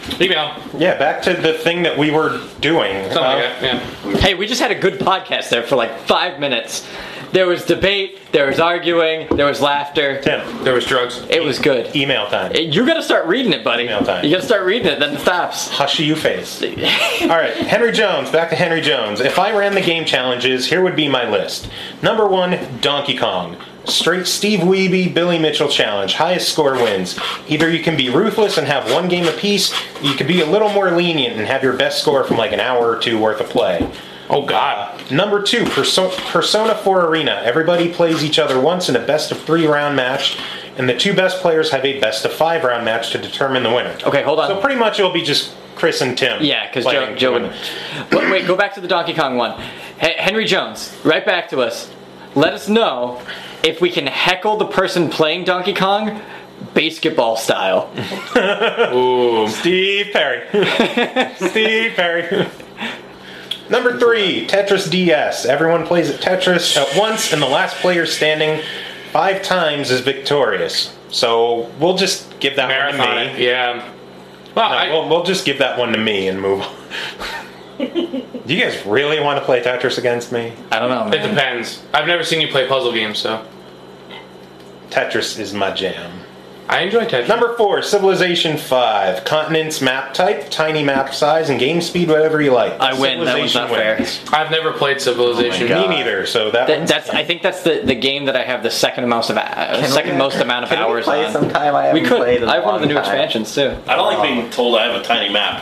Speaker 6: Email.
Speaker 3: Yeah, back to the thing that we were doing.
Speaker 6: Something
Speaker 3: Uh,
Speaker 6: like that. Yeah.
Speaker 8: Hey, we just had a good podcast there for like five minutes. There was debate, there was arguing, there was laughter.
Speaker 3: Tim,
Speaker 6: There was drugs.
Speaker 8: It was good.
Speaker 3: email time.
Speaker 8: You gotta start reading it, buddy.
Speaker 3: Email time.
Speaker 8: You gotta start reading it, then it stops.
Speaker 3: Hush you face. All right, Henry Jones. Back to Henry Jones. If I ran the game challenges, here would be my list. Number one, Donkey Kong. Straight Steve Wiebe, Billy Mitchell challenge. Highest score wins. Either you can be ruthless and have one game apiece, or you could be a little more lenient and have your best score from like an hour or two worth of play.
Speaker 6: Oh God.
Speaker 3: Number two, Perso- Persona four Arena. Everybody plays each other once in a best of three round match, and the two best players have a best of five round match to determine the winner.
Speaker 8: Okay, hold on.
Speaker 3: So pretty much it'll be just Chris and Tim.
Speaker 8: Yeah, because Joe,
Speaker 3: playing
Speaker 8: Joe
Speaker 3: to
Speaker 8: would.
Speaker 3: win.
Speaker 8: Wait, wait, go back to the Donkey Kong one. H- Henry Jones, right back to us. Let us know if we can heckle the person playing Donkey Kong basketball style.
Speaker 6: Ooh.
Speaker 3: Steve Perry. Steve Perry. Number three, Tetris D S. Everyone plays at Tetris at once, and the last player standing five times is victorious. So we'll just give that
Speaker 6: Marathon
Speaker 3: one to
Speaker 6: it.
Speaker 3: me.
Speaker 6: Yeah. Well,
Speaker 3: No,
Speaker 6: I,
Speaker 3: we'll, we'll just give that one to me and move on. Do you guys really want to play Tetris against me?
Speaker 8: I don't know,
Speaker 6: it
Speaker 8: man.
Speaker 6: depends. I've never seen you play puzzle games, so
Speaker 3: Tetris is my jam.
Speaker 6: I enjoy Tetris.
Speaker 3: Number four, Civilization five. Continents, map type, tiny map size, and game speed, whatever you like.
Speaker 8: I win. That one's not fair.
Speaker 3: wins.
Speaker 6: I've never played Civilization.
Speaker 8: Oh
Speaker 3: Me neither. So that,
Speaker 8: That,
Speaker 3: one's-
Speaker 8: that's. I think that's the, the game that I have the second most of uh, second
Speaker 5: we-
Speaker 8: most amount of
Speaker 5: Can we
Speaker 8: hours
Speaker 5: play
Speaker 8: on.
Speaker 5: sometime? I haven't
Speaker 8: We could.
Speaker 5: played in a
Speaker 8: I have one of the
Speaker 5: long
Speaker 8: new
Speaker 5: time.
Speaker 8: expansions too.
Speaker 4: I don't like being told I have a tiny map.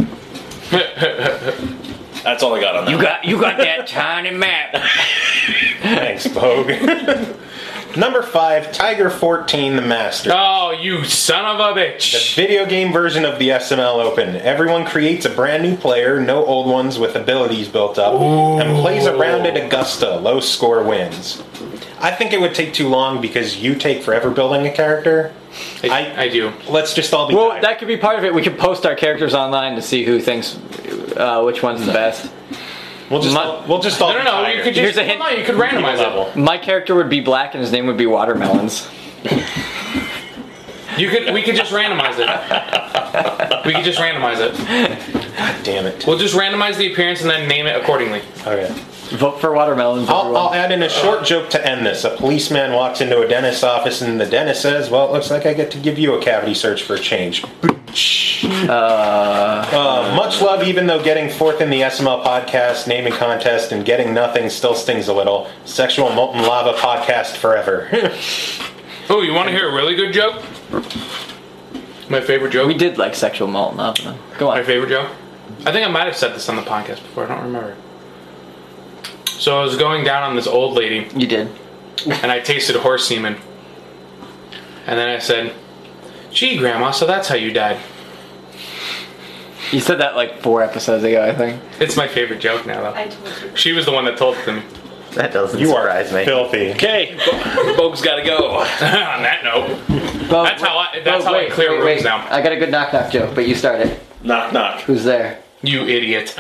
Speaker 4: That's all I got on that.
Speaker 8: You got you got that tiny map.
Speaker 3: Thanks, Bogue. Number five, Tiger fourteen, the Master.
Speaker 6: Oh, you son of a
Speaker 3: The
Speaker 6: bitch!
Speaker 3: video game version of the S M L Open. Everyone creates a brand new player, no old ones with abilities built up, and plays around at Augusta. Low score wins. I think it would take too long because you take forever building a character.
Speaker 6: I, I do.
Speaker 3: Let's just all be
Speaker 8: Well,
Speaker 3: Tiger.
Speaker 8: that could be part of it. We could post our characters online to see who thinks uh, which one's the best.
Speaker 3: We'll just
Speaker 8: My-
Speaker 3: we'll just all
Speaker 6: No, no,
Speaker 3: be
Speaker 6: no.
Speaker 3: Tiger.
Speaker 6: You could
Speaker 8: Here's
Speaker 6: just
Speaker 8: a hint.
Speaker 6: well, no, you could randomize
Speaker 3: level.
Speaker 6: it.
Speaker 8: My character would be black, and his name would be Watermelons.
Speaker 6: You could. We could just randomize it. We could just randomize it.
Speaker 3: God damn it.
Speaker 6: We'll just randomize the appearance and then name it accordingly.
Speaker 3: Okay.
Speaker 8: Vote for Watermelons.
Speaker 3: I'll,
Speaker 8: everyone.
Speaker 3: I'll add in a short joke to end this. A policeman walks into a dentist's office and the dentist says, well, it looks like I get to give you a cavity search for a change. Uh, much love, even though getting fourth in the S M L podcast naming contest and getting nothing still stings a little. Sexual molten lava podcast forever.
Speaker 6: Oh, you want to hear a really good joke? My favorite joke.
Speaker 8: We did like sexual malt, not them. Go
Speaker 6: My
Speaker 8: on.
Speaker 6: favorite joke? I think I might have said this on the podcast before. I don't remember. So I was going down on this old lady,
Speaker 8: You did.
Speaker 6: and I tasted horse semen. And then I said, gee, Grandma, so that's how you died.
Speaker 8: You said that like four episodes ago, I think.
Speaker 6: It's my favorite joke now, though.
Speaker 7: I told you.
Speaker 6: She was the one that told it to me.
Speaker 5: That doesn't
Speaker 3: You are
Speaker 5: surprise me.
Speaker 3: filthy.
Speaker 4: Okay, Bogue's got to go.
Speaker 6: On that note,
Speaker 8: Bo,
Speaker 6: That's how I- that's
Speaker 8: Bo,
Speaker 6: how I
Speaker 8: wait,
Speaker 6: clear
Speaker 8: wait,
Speaker 6: rooms
Speaker 8: wait.
Speaker 6: now.
Speaker 8: I got a good knock knock joke, but you start it.
Speaker 4: Knock, knock.
Speaker 8: Who's there?
Speaker 6: you idiot.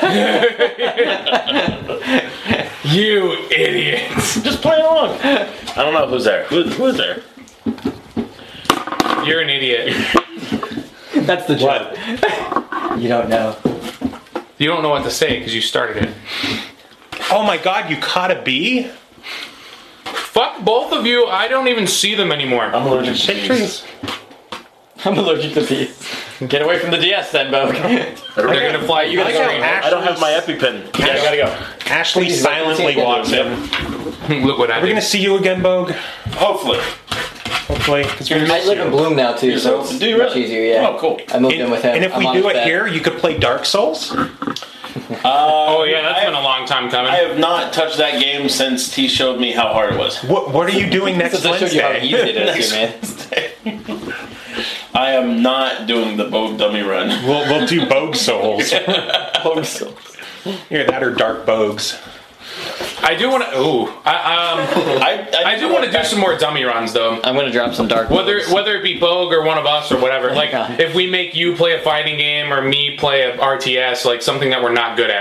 Speaker 6: You idiot.
Speaker 4: Just play along. I don't know who's there. Who, who is there?
Speaker 6: You're an idiot.
Speaker 8: That's the joke. You don't know.
Speaker 6: You don't know what to say because you started it.
Speaker 3: Oh my god, you caught a bee?
Speaker 6: Fuck both of you. I don't even see them anymore.
Speaker 4: I'm allergic to bees.
Speaker 3: Pictures?
Speaker 8: I'm allergic to bees. Get away from the D S then, Bo.
Speaker 6: They're gonna fly. You
Speaker 3: I
Speaker 6: gotta
Speaker 3: got
Speaker 6: scream.
Speaker 4: I don't have my EpiPen. Yeah, I gotta go.
Speaker 3: Ashley silently walks in.
Speaker 6: Look what I
Speaker 3: Are we
Speaker 6: did.
Speaker 3: gonna see you again, Bogue?
Speaker 4: Hopefully.
Speaker 3: Hopefully. 'cause we
Speaker 8: I
Speaker 3: miss
Speaker 8: live
Speaker 3: you.
Speaker 8: in Bloom now too, so it's
Speaker 4: Do you
Speaker 8: much
Speaker 4: really?
Speaker 8: easier. Yeah.
Speaker 4: Oh, cool.
Speaker 8: I moved
Speaker 3: And,
Speaker 8: in with him.
Speaker 3: and if
Speaker 8: I'm
Speaker 3: we
Speaker 8: on
Speaker 3: do
Speaker 8: his
Speaker 3: it
Speaker 8: bed.
Speaker 3: here, you could play Dark Souls?
Speaker 6: Oh yeah, that's
Speaker 4: I
Speaker 6: been a long time coming.
Speaker 4: I have not touched that game since T showed me how hard it was.
Speaker 3: What What are you doing next
Speaker 8: Since I showed you how
Speaker 3: Wednesday?
Speaker 8: easy it is, man.
Speaker 4: I am not doing the Bogue dummy run.
Speaker 3: We'll, we'll do Bogue Souls. Here, that or Dark Bogues.
Speaker 6: I do want to. Ooh, I, um,
Speaker 4: I,
Speaker 6: I do want to do some more dummy runs though.
Speaker 8: I'm gonna drop some dark.
Speaker 6: Whether
Speaker 8: Bones.
Speaker 6: whether it be Bogue or one of us or whatever. Like
Speaker 8: God.
Speaker 6: if we make you play a fighting game or me play a R T S, like something that we're not good at.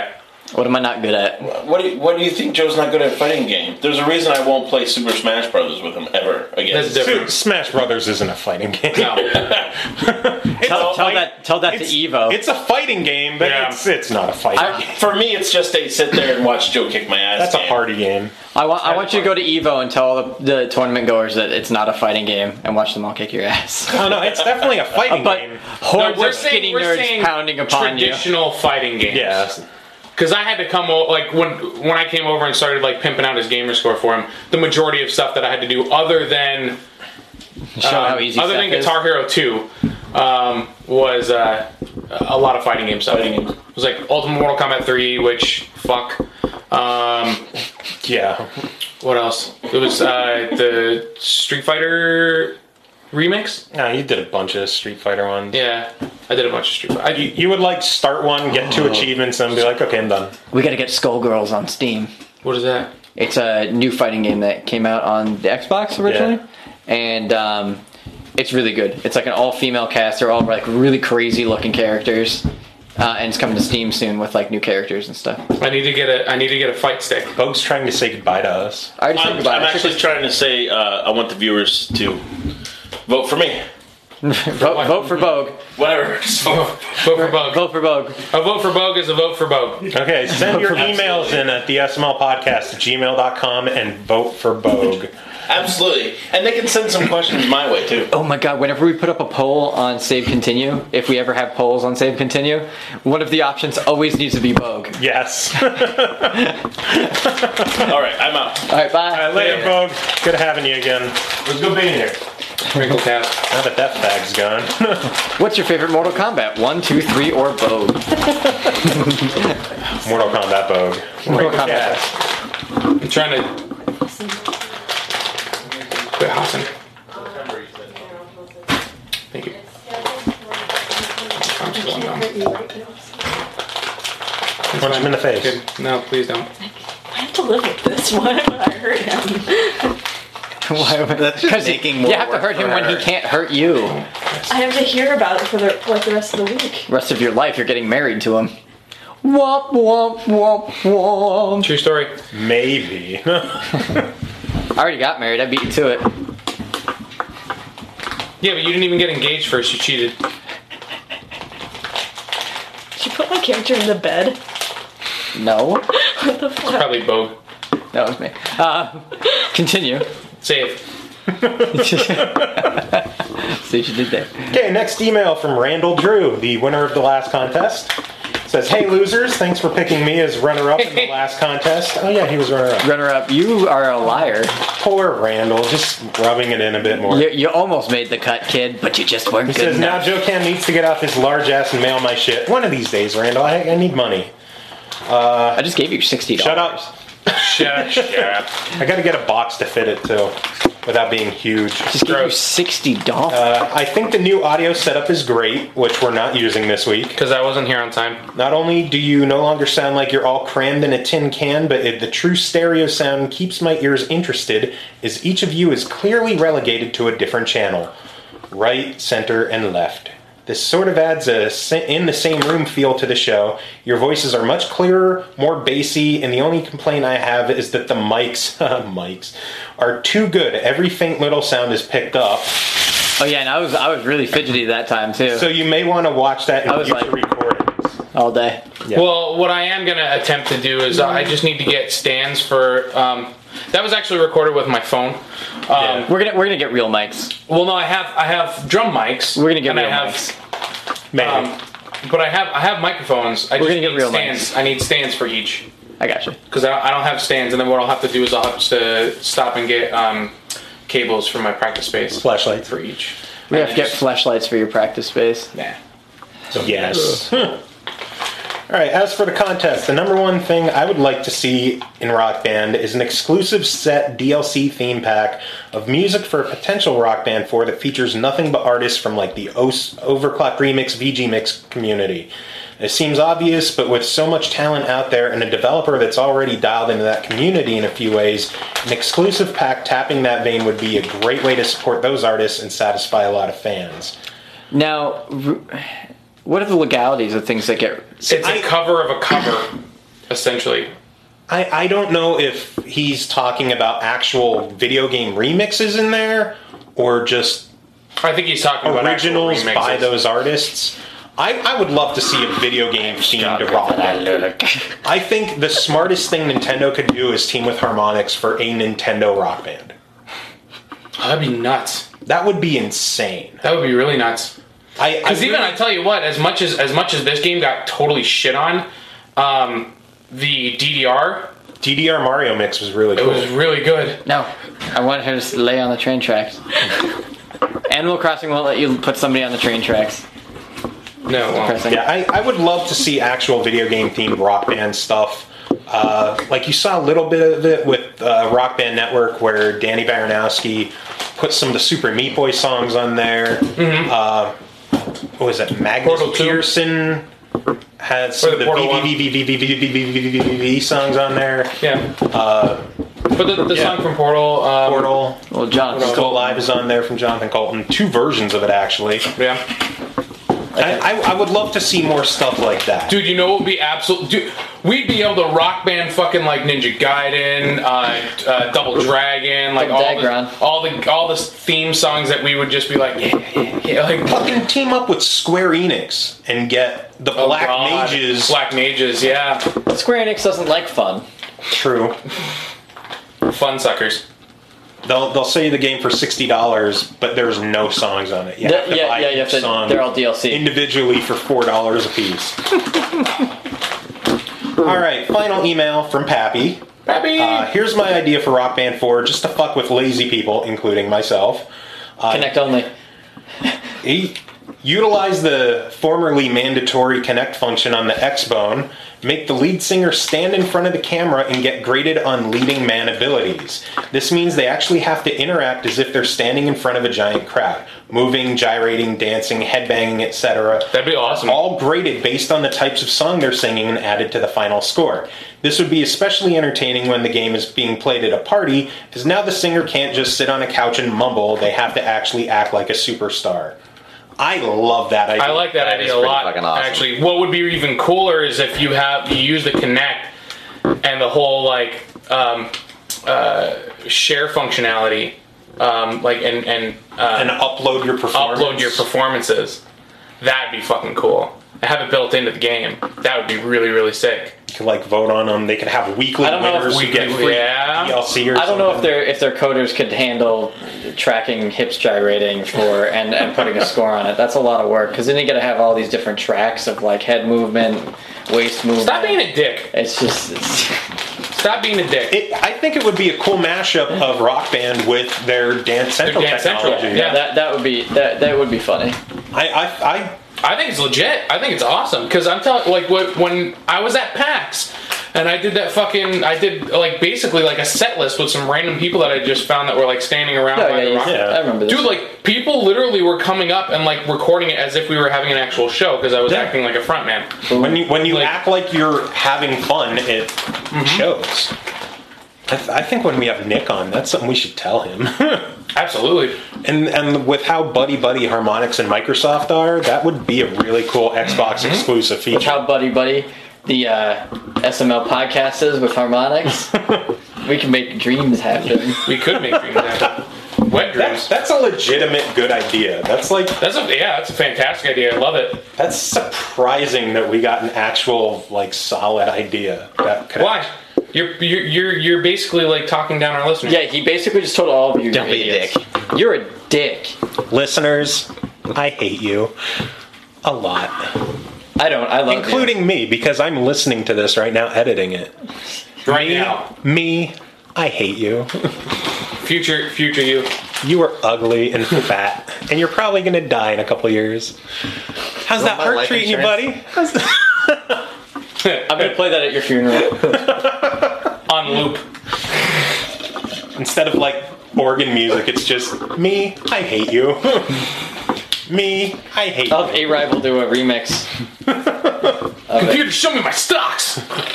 Speaker 8: What am I not good at?
Speaker 4: What do you, what do you think Joe's not good at fighting game? There's a reason I won't play Super Smash Brothers with him ever again.
Speaker 6: That's different.
Speaker 3: S- Smash Brothers isn't a fighting game.
Speaker 6: No.
Speaker 3: It's
Speaker 8: Tell,
Speaker 3: a
Speaker 8: tell
Speaker 3: fight-
Speaker 8: that tell that to
Speaker 3: it's-
Speaker 8: Evo.
Speaker 3: It's a fighting game, but
Speaker 6: Yeah.
Speaker 3: it's it's not a fighting
Speaker 8: I-
Speaker 3: game.
Speaker 4: For me, it's just a sit there and watch Joe kick my ass.
Speaker 3: That's a
Speaker 4: game.
Speaker 3: party game.
Speaker 8: I want I want you to go to Evo and tell all the, the tournament goers that it's not a fighting game and watch them all kick your ass.
Speaker 3: Oh no, it's definitely a fighting
Speaker 8: But
Speaker 3: game.
Speaker 8: hordes
Speaker 6: No, we're
Speaker 8: of
Speaker 6: saying,
Speaker 8: skinny
Speaker 6: we're
Speaker 8: nerds
Speaker 6: saying
Speaker 8: pounding upon you.
Speaker 6: traditional fighting games.
Speaker 3: Yeah.
Speaker 6: Because I had to come o- like when when I came over and started like pimping out his gamer score for him. The majority of stuff that I had to do, other than
Speaker 8: Show
Speaker 6: um,
Speaker 8: how easy
Speaker 6: other
Speaker 8: stuff
Speaker 6: than
Speaker 8: is.
Speaker 6: Guitar Hero two, um, was uh, a lot of fighting game stuff.
Speaker 4: Fighting games.
Speaker 6: It was like Ultimate Mortal Kombat three, which fuck. Um,
Speaker 3: Yeah.
Speaker 6: what else? It was uh, the Street Fighter remix.
Speaker 3: No, you did a bunch of Street Fighter ones.
Speaker 6: Yeah, I did a bunch of Street Fighter.
Speaker 3: You, you would like start one, get two achievements, and be like, okay, I'm done.
Speaker 8: We gotta get Skullgirls on Steam.
Speaker 6: What is that?
Speaker 8: It's a new fighting game that came out on the Xbox originally,
Speaker 3: Yeah.
Speaker 8: and um, it's really good. It's like an all-female cast. They're all like really crazy-looking characters, uh, and it's coming to Steam soon with like new characters and stuff.
Speaker 6: I need to get a I need to get a fight stick.
Speaker 3: Bogue's trying to say goodbye to us.
Speaker 8: I already said
Speaker 4: I'm,
Speaker 8: goodbye.
Speaker 4: I'm
Speaker 8: I shook
Speaker 4: actually
Speaker 8: his-
Speaker 4: trying to say uh, I want the viewers to vote for me.
Speaker 8: vote, vote for Bogue.
Speaker 4: Whatever. So,
Speaker 6: Vote for Bug.
Speaker 8: Vote for Bogue.
Speaker 6: A vote for Bug is a vote for Bug.
Speaker 3: Okay, send your emails in at the S M L podcast at gmail dot com and vote for Bogue.
Speaker 4: absolutely. And they can send some questions my way, too.
Speaker 8: Oh my god, whenever we put up a poll on Save Continue, if we ever have polls on Save Continue, one of the options always needs to be Bogue.
Speaker 3: Yes.
Speaker 4: All right, I'm out.
Speaker 8: Alright, bye.
Speaker 3: All right, later, Bogue. Good having you again. It was good being here.
Speaker 6: Wrinkle cap.
Speaker 3: Now that that fag's gone.
Speaker 8: What's your favorite Mortal Kombat? One, two, three, or Bogue?
Speaker 3: Mortal Kombat Bogue.
Speaker 8: Mortal
Speaker 3: Wrinkle
Speaker 8: Kombat.
Speaker 3: Cat.
Speaker 6: I'm trying to quit housing. Thank you. I'm just going down.
Speaker 3: Punch him in the face.
Speaker 6: Good. No, please don't.
Speaker 7: I have to live with this. Why would I hurt him?
Speaker 5: That's just making more
Speaker 8: You have to
Speaker 5: work
Speaker 8: hurt him
Speaker 5: for
Speaker 8: when he
Speaker 5: her.
Speaker 8: can't hurt you.
Speaker 7: I have to hear about it for the like the rest of the week.
Speaker 8: Rest of your life, you're getting married to him. Womp womp womp womp.
Speaker 6: True story.
Speaker 3: Maybe.
Speaker 8: I already got married. I beat you to it.
Speaker 6: Yeah, but you didn't even get engaged first. You cheated.
Speaker 7: Did you put my character in the bed?
Speaker 8: No,
Speaker 7: What the fuck?
Speaker 6: Probably Bogue.
Speaker 8: that was me. Uh, continue.
Speaker 6: Save.
Speaker 8: See what you did there.
Speaker 3: Okay, next email from Randall Drew, the winner of the last contest. Says, hey losers, thanks for picking me as runner-up in the last contest. Oh yeah, he was runner-up.
Speaker 8: Runner up. You are a liar.
Speaker 3: Poor Randall, just rubbing it in a bit more.
Speaker 8: You, you almost made the cut, kid, but you just weren't
Speaker 3: He
Speaker 8: good
Speaker 3: says, now
Speaker 8: enough.
Speaker 3: Joe Cam needs to get off his large ass and mail my shit. One of these days, Randall, I, I need money.
Speaker 8: I just gave you sixty dollars.
Speaker 3: Shut up.
Speaker 6: Shut, shut up.
Speaker 3: I gotta get a box to fit it too, without being huge.
Speaker 8: Just gave you
Speaker 6: Gross.
Speaker 8: sixty dollars.
Speaker 3: Uh, I think the new audio setup is great, which we're not using this week.
Speaker 6: Because I wasn't here on time.
Speaker 3: Not only do you no longer sound like you're all crammed in a tin can, but it, the true stereo sound keeps my ears interested, as each of you is clearly relegated to a different channel. Right, center, and left. This sort of adds a sa- in the same room feel to the show. Your voices are much clearer, more bassy, and the only complaint I have is that the mics, mics, are too good. Every faint little sound is picked up.
Speaker 8: Oh yeah, and I was I was really fidgety that time too.
Speaker 3: So you may want to watch that in
Speaker 8: I was
Speaker 3: future
Speaker 8: like-
Speaker 3: recordings.
Speaker 8: all day.
Speaker 3: Yeah.
Speaker 6: Well, what I am going to attempt to do is uh, I just need to get stands for... Um, that was actually recorded with my phone. Um,
Speaker 3: Yeah.
Speaker 8: We're gonna we're gonna get real mics.
Speaker 6: Well, no, I have I have drum mics.
Speaker 8: We're gonna get
Speaker 6: and
Speaker 8: real
Speaker 6: I have,
Speaker 8: mics.
Speaker 3: Maybe.
Speaker 6: Um, but I have I have microphones. I
Speaker 8: We're
Speaker 6: just
Speaker 8: gonna get
Speaker 6: need
Speaker 8: real
Speaker 6: stands.
Speaker 8: mics.
Speaker 6: I need stands for each
Speaker 8: I got you.
Speaker 6: because I, I don't have stands. And then what I'll have to do is I'll have to stop and get um, cables for my practice space
Speaker 3: Flashlights.
Speaker 6: for each.
Speaker 8: We have
Speaker 6: And
Speaker 8: to get
Speaker 6: just-
Speaker 8: flashlights for your practice space.
Speaker 6: Nah.
Speaker 3: Yes. All right, as for the contest, the number one thing I would like to see in Rock Band is an exclusive set D L C theme pack of music for a potential Rock Band four that features nothing but artists from like the O S- Overclock Remix, V G Mix community. It seems obvious, but with so much talent out there and a developer that's already dialed into that community in a few ways, an exclusive pack tapping that vein would be a great way to support those artists and satisfy a lot of fans.
Speaker 8: Now, r- what are the legalities of things that get?
Speaker 6: It's a cover of a cover. essentially.
Speaker 3: I, I don't know if he's talking about actual video game remixes in there or just
Speaker 6: I think he's talking about actual
Speaker 3: originals
Speaker 6: remixes.
Speaker 3: by those artists. I, I would love to see a video game themed rock band. I think the smartest thing Nintendo could do is team with Harmonix for a Nintendo rock band.
Speaker 6: Oh, that'd be nuts.
Speaker 3: That would be insane.
Speaker 6: That would be really nuts.
Speaker 3: I
Speaker 6: Because even
Speaker 3: really-
Speaker 6: I tell you what, as much as as much as this game got totally shit on, um, the D D R
Speaker 3: D D R Mario mix was really
Speaker 6: it
Speaker 3: cool.
Speaker 6: was really good.
Speaker 8: No, I want her to lay on the train tracks. Animal Crossing won't let you put somebody on the train tracks.
Speaker 6: No, well,
Speaker 8: Pressing.
Speaker 3: Yeah, I, I would love to see actual video game themed rock band stuff. Uh, like you saw a little bit of it with uh, Rock Band Network, where Danny Baranowski put some of the Super Meat Boy songs on there.
Speaker 6: Mm-hmm.
Speaker 3: Uh, what was it? Magnus
Speaker 6: Portal two.
Speaker 3: Pearson had some
Speaker 6: Or
Speaker 3: of
Speaker 6: the
Speaker 3: the
Speaker 6: Portal one.
Speaker 3: V V V V V V V V V V V V songs on there.
Speaker 6: yeah.
Speaker 3: Uh,
Speaker 6: But the, the
Speaker 3: yeah.
Speaker 6: song from Portal, um,
Speaker 3: Portal.
Speaker 8: Well, John,
Speaker 3: Still Alive is on there from Jonathan Colton. Two versions of it, actually.
Speaker 6: yeah.
Speaker 3: I, I, I would love to see more stuff like that.
Speaker 6: Dude, you know what would be absolute? Dude, we'd be able to rock band fucking like Ninja Gaiden, uh, uh, Double Dragon, like
Speaker 8: Double
Speaker 6: all the,
Speaker 8: Dagron.
Speaker 6: all the all the theme songs that we would just be like, yeah, yeah, yeah, like
Speaker 3: Fucking team up with Square Enix and get the
Speaker 6: oh
Speaker 3: Black
Speaker 6: God.
Speaker 3: Mages.
Speaker 6: Black Mages, yeah,
Speaker 8: Square Enix doesn't like fun.
Speaker 3: True.
Speaker 6: fun suckers.
Speaker 3: They'll they'll sell you the game for sixty dollars, but there's no songs on it. You have to
Speaker 8: yeah,
Speaker 3: buy
Speaker 8: yeah, you have
Speaker 3: each
Speaker 8: to.
Speaker 3: song
Speaker 8: They're all D L C.
Speaker 3: individually for four dollars a piece. All right, final email from Pappy.
Speaker 6: Pappy.
Speaker 3: Uh, here's my idea for Rock Band four, just to fuck with lazy people, including myself.
Speaker 8: Connect only.
Speaker 3: He utilize the formerly mandatory Connect function on the X-Bone, make the lead singer stand in front of the camera and get graded on leading man abilities. This means they actually have to interact as if they're standing in front of a giant crowd, moving, gyrating, dancing, headbanging, et cetera.
Speaker 6: That'd be awesome.
Speaker 3: All graded based on the types of song they're singing and added to the final score. This would be especially entertaining when the game is being played at a party, as now the singer can't just sit on a couch and mumble, they have to actually act like a superstar. I love that idea.
Speaker 6: I like that,
Speaker 5: That
Speaker 6: idea
Speaker 5: is
Speaker 6: a
Speaker 5: pretty
Speaker 6: lot.
Speaker 5: fucking awesome.
Speaker 6: Actually, what would be even cooler is if you have you use the Connect and the whole like um, uh, share functionality, um, like and and, uh,
Speaker 3: And upload your performance.
Speaker 6: upload your performances. That'd be fucking cool. I have it built into the game. That would be really really sick.
Speaker 3: You could like vote on them. They could have weekly
Speaker 8: I don't know if
Speaker 3: winners who
Speaker 6: weekly-
Speaker 3: get free
Speaker 6: yeah.
Speaker 3: D L C or
Speaker 8: I don't know if
Speaker 3: something.
Speaker 8: their if their coders could handle tracking hips gyrating for and, and putting a score on it. That's a lot of work because then you got to have all these different tracks of like head movement, waist movement.
Speaker 6: Stop being a dick.
Speaker 8: It's just it's,
Speaker 6: Stop being a dick.
Speaker 3: It, I think it would be a cool mashup of Rock Band with their Dance Central
Speaker 6: Dance Central,
Speaker 3: technology.
Speaker 6: yeah.
Speaker 8: that that would be that that would be funny.
Speaker 3: I, I, I
Speaker 6: I think it's legit. I think it's awesome because I'm telling, like, what, when I was at PAX and I did that fucking, I did like basically like a set list with some random people that I just found that were like standing around
Speaker 8: No,
Speaker 6: by
Speaker 8: yeah,
Speaker 6: the
Speaker 8: you-
Speaker 6: rock.
Speaker 3: Yeah.
Speaker 8: I remember this.
Speaker 6: Dude, like people literally were coming up and like recording it as if we were having an actual show because I was
Speaker 3: Yeah.
Speaker 6: acting like a front man.
Speaker 3: when you when you
Speaker 6: Like-
Speaker 3: act like you're having fun, it shows. I, th- I think when we have Nick on, that's something we should tell him.
Speaker 6: Absolutely.
Speaker 3: and and with how buddy buddy Harmonix and Microsoft are, that would be a really cool Xbox exclusive
Speaker 8: With
Speaker 3: feature.
Speaker 8: how buddy buddy the uh, S M L podcast is with Harmonix, we can make dreams happen.
Speaker 6: We could make dreams happen. Wet
Speaker 3: That's
Speaker 6: dreams.
Speaker 3: that's a legitimate good idea. That's like
Speaker 6: That's a yeah. That's a fantastic idea. I love it.
Speaker 3: that's surprising that we got an actual like solid idea. That could
Speaker 6: Why? You're you're you're you're basically like talking down our listeners.
Speaker 8: Yeah, he basically just told all of you,
Speaker 5: Don't
Speaker 8: you're
Speaker 5: be a
Speaker 8: idiots. You're a dick.
Speaker 3: Listeners, I hate you a lot.
Speaker 8: I don't. I love
Speaker 3: Including me, because I'm listening to this right now, editing it.
Speaker 6: Right
Speaker 3: me,
Speaker 6: now,
Speaker 3: me, I hate you.
Speaker 6: future future you.
Speaker 3: You are ugly and fat, and you're probably gonna die in a couple years. How's that
Speaker 5: my
Speaker 3: heart
Speaker 5: life
Speaker 3: treating you,
Speaker 5: insurance?
Speaker 3: buddy? How's that?
Speaker 8: I'm gonna play that at your funeral.
Speaker 6: On loop.
Speaker 3: Instead of like organ music, it's just me, I hate you. me, I hate
Speaker 8: I'll have
Speaker 3: you.
Speaker 8: A-Rival do a remix.
Speaker 6: Computer, show me my stocks.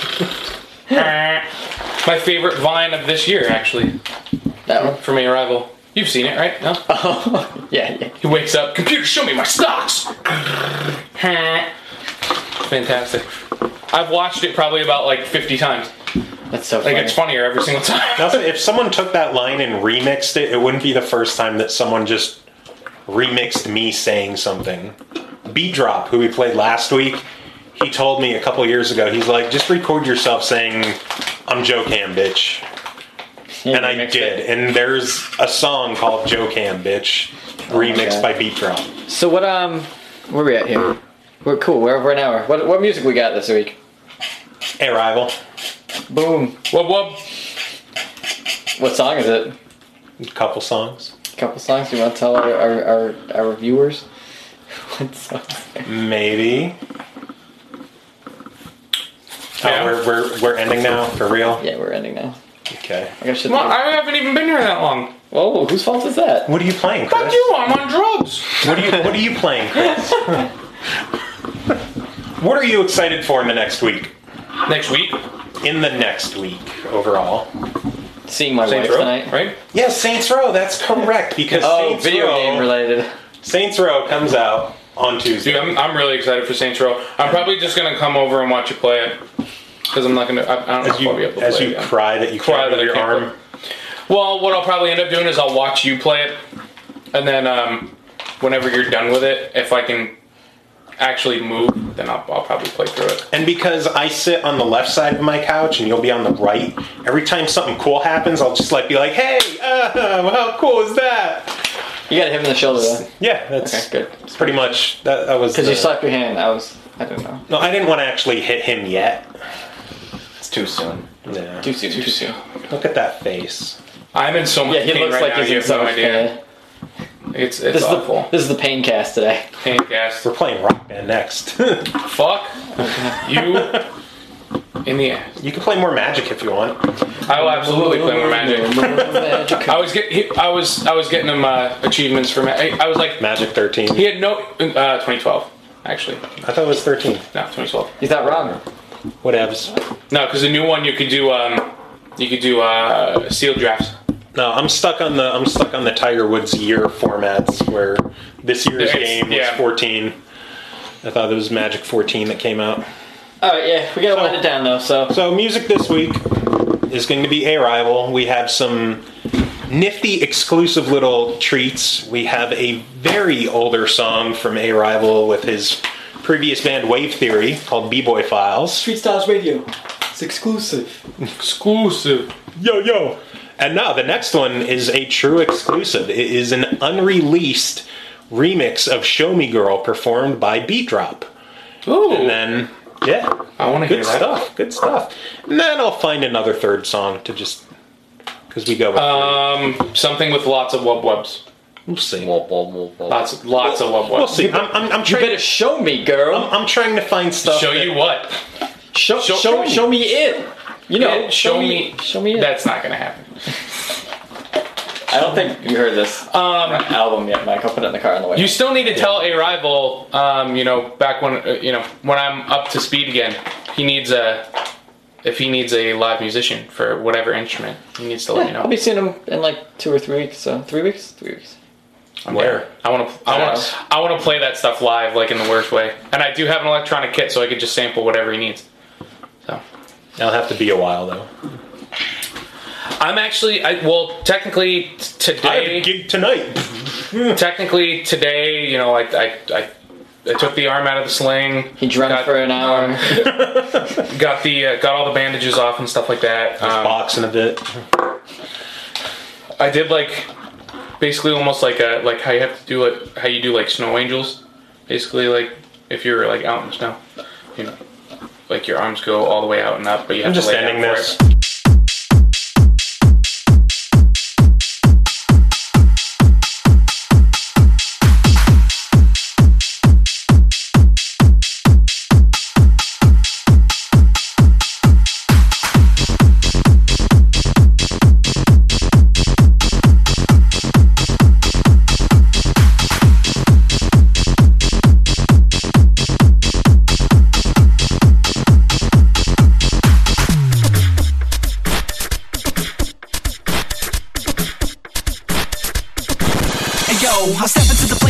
Speaker 6: My favorite Vine of this year, actually,
Speaker 8: That one.
Speaker 6: from A Rival. You've seen it, right? No.
Speaker 8: Oh, yeah, yeah.
Speaker 6: He wakes up. Computer, show me my stocks. Fantastic. I've watched it probably about like fifty times.
Speaker 8: That's so
Speaker 6: Like
Speaker 8: funny.
Speaker 6: it's funnier every single time.
Speaker 3: Now, if someone took that line and remixed it, it wouldn't be the first time that someone just remixed me saying something. Beat Drop, who we played last week, he told me a couple years ago, he's like, just record yourself saying, I'm Joe Cam, bitch.
Speaker 8: Yeah,
Speaker 3: And I
Speaker 8: remixed
Speaker 3: did.
Speaker 8: it.
Speaker 3: And there's a song called Joe Cam, bitch, remixed
Speaker 8: God.
Speaker 3: by Beat Drop.
Speaker 8: So what? Um, where are we at here? We're cool. We're over an hour. What what music we got this week?
Speaker 3: Hey, Rival.
Speaker 8: Boom.
Speaker 6: Wub wub.
Speaker 8: What song is it?
Speaker 3: A couple songs.
Speaker 8: A couple songs. Do you want to tell our our, our, our viewers what song?
Speaker 3: Maybe.
Speaker 6: Yeah.
Speaker 3: Oh, we're, we're, we're ending now, for real?
Speaker 8: Yeah, we're ending now.
Speaker 3: Okay.
Speaker 8: I got shit to
Speaker 6: Well,
Speaker 8: do.
Speaker 6: I haven't even been here that long.
Speaker 8: Whoa, whose fault is that?
Speaker 3: What are you playing,
Speaker 6: Fuck
Speaker 3: Chris?
Speaker 6: you, I'm on drugs.
Speaker 3: What are you What are you playing, Chris? What are you excited for in the next week?
Speaker 6: Next week,
Speaker 3: In the next week, overall.
Speaker 8: Seeing my
Speaker 6: Saints
Speaker 8: wife
Speaker 6: Row,
Speaker 8: tonight.
Speaker 6: right?
Speaker 3: Yeah, Saints Row. That's correct because
Speaker 8: Oh,
Speaker 3: Saints
Speaker 8: video
Speaker 3: Row,
Speaker 8: game related.
Speaker 3: Saints Row comes out on Tuesday.
Speaker 6: Dude, I'm, I'm really excited for Saints Row. I'm probably just gonna come over and watch you play it because I'm not gonna. I, I don't know
Speaker 3: as
Speaker 6: if
Speaker 3: you
Speaker 6: I'll be able to
Speaker 3: as
Speaker 6: play
Speaker 3: you
Speaker 6: it again.
Speaker 3: cry that you
Speaker 6: Cry
Speaker 3: can't
Speaker 6: that
Speaker 3: move
Speaker 6: I
Speaker 3: your
Speaker 6: can't
Speaker 3: arm.
Speaker 6: Well, what I'll probably end up doing is I'll watch you play it, and then um, whenever you're done with it, if I can actually move, then I'll, I'll probably play through it.
Speaker 3: And because I sit on the left side of my couch and you'll be on the right, every time something cool happens, I'll just like be like, "Hey, uh, how cool is that?"
Speaker 8: You got to hit him in the shoulder though.
Speaker 3: Yeah, that's
Speaker 8: Okay, good.
Speaker 3: It's pretty much that. That was
Speaker 8: Because
Speaker 3: the-
Speaker 8: you slapped your hand. I was. I don't know.
Speaker 3: No, I didn't want to actually hit him yet.
Speaker 5: It's too soon.
Speaker 3: Yeah.
Speaker 8: Too soon. Too, soon.
Speaker 3: Look at that face.
Speaker 6: I'm in so much
Speaker 8: Yeah, he
Speaker 6: pain
Speaker 8: looks
Speaker 6: right
Speaker 8: like
Speaker 6: now.
Speaker 8: he's
Speaker 6: You
Speaker 8: in
Speaker 6: have
Speaker 8: so
Speaker 6: no
Speaker 8: much
Speaker 6: idea.
Speaker 8: pain.
Speaker 6: It's it's
Speaker 8: This is
Speaker 6: awful.
Speaker 8: the this is the pain cast today.
Speaker 6: Pain gas.
Speaker 3: We're playing Rock Band next.
Speaker 6: Fuck you in the ass.
Speaker 3: You can play more Magic if you want.
Speaker 6: I will absolutely play more Magic.
Speaker 8: Magic.
Speaker 6: I was get he, I was I was getting him uh, achievements for Magic. I was like,
Speaker 3: Magic thirteen.
Speaker 6: he had no uh, twenty twelve actually.
Speaker 3: I thought it was thirteen.
Speaker 6: No, twenty twelve.
Speaker 8: He's not wrong.
Speaker 3: Whatevs.
Speaker 6: No, because the new one you could do um you could do uh sealed drafts.
Speaker 3: No, I'm stuck on the I'm stuck on the Tiger Woods year formats where this year's
Speaker 6: It's-
Speaker 3: game was
Speaker 6: yeah.
Speaker 3: fourteen. I thought it was Magic fourteen that came out.
Speaker 8: All right, yeah, we gotta wind it down though. So
Speaker 3: So music this week is going to be A Rival. We have some nifty exclusive little treats. We have a very older song from A Rival with his previous band Wave Theory called B-Boy Files.
Speaker 8: Street Styles Radio. It's exclusive.
Speaker 6: Exclusive.
Speaker 3: Yo, yo. And now the next one is a true exclusive. It is an unreleased remix of Show Me Girl performed by Beat Drop.
Speaker 6: Ooh.
Speaker 3: And then, yeah,
Speaker 6: I want to hear
Speaker 3: good
Speaker 6: that.
Speaker 3: stuff. Good stuff. And then I'll find another third song to just, because we go with
Speaker 6: Um, something with lots of wub wubs.
Speaker 3: We'll see.
Speaker 5: Whoa, whoa, whoa, whoa.
Speaker 6: Lots, lots of wub wubs.
Speaker 3: We'll see. I'm, I'm, I'm
Speaker 8: You
Speaker 3: trying.
Speaker 8: better show me, girl.
Speaker 3: I'm, I'm trying to find stuff.
Speaker 6: Show
Speaker 3: that-
Speaker 6: you what?
Speaker 8: show,
Speaker 6: show-
Speaker 8: show,
Speaker 6: show
Speaker 8: show,
Speaker 6: me.
Speaker 8: me it. You know,
Speaker 6: Yeah, show me.
Speaker 8: show me it.
Speaker 6: That's not gonna happen.
Speaker 8: I don't think you heard this
Speaker 6: Um,
Speaker 8: album yet, Mike. I'll put it in the car on the way.
Speaker 6: you still need to tell a rival. Um, you know, back when uh, you know when I'm up to speed again, he needs a. If he needs a live musician for whatever instrument, he needs to let me
Speaker 8: Yeah, I'll
Speaker 6: know.
Speaker 8: be seeing him in like two or three weeks. So three weeks, three weeks.
Speaker 3: Where?
Speaker 6: I want to. I want to. I want to play that stuff live, like in the worst way. And I do have an electronic kit, so I could just sample whatever he needs. So
Speaker 3: It'll have to be a while though.
Speaker 6: I'm actually. I well, technically t-
Speaker 3: I have
Speaker 6: today.
Speaker 3: a gig tonight.
Speaker 6: Technically today, you know, I I, I, I took the arm out of the sling.
Speaker 8: He drummed
Speaker 6: got,
Speaker 8: for an hour.
Speaker 6: Got the uh, got all the bandages off and stuff like that.
Speaker 3: I was
Speaker 6: Um,
Speaker 3: boxing a bit.
Speaker 6: I did like basically almost like a like how you have to do it how you do like snow angels. Basically, like if you're like out in the snow, you know, like your arms go all the way out and up, but you have
Speaker 3: I'm
Speaker 6: to
Speaker 3: just
Speaker 6: lay down
Speaker 3: ending
Speaker 6: for
Speaker 3: this.
Speaker 6: it.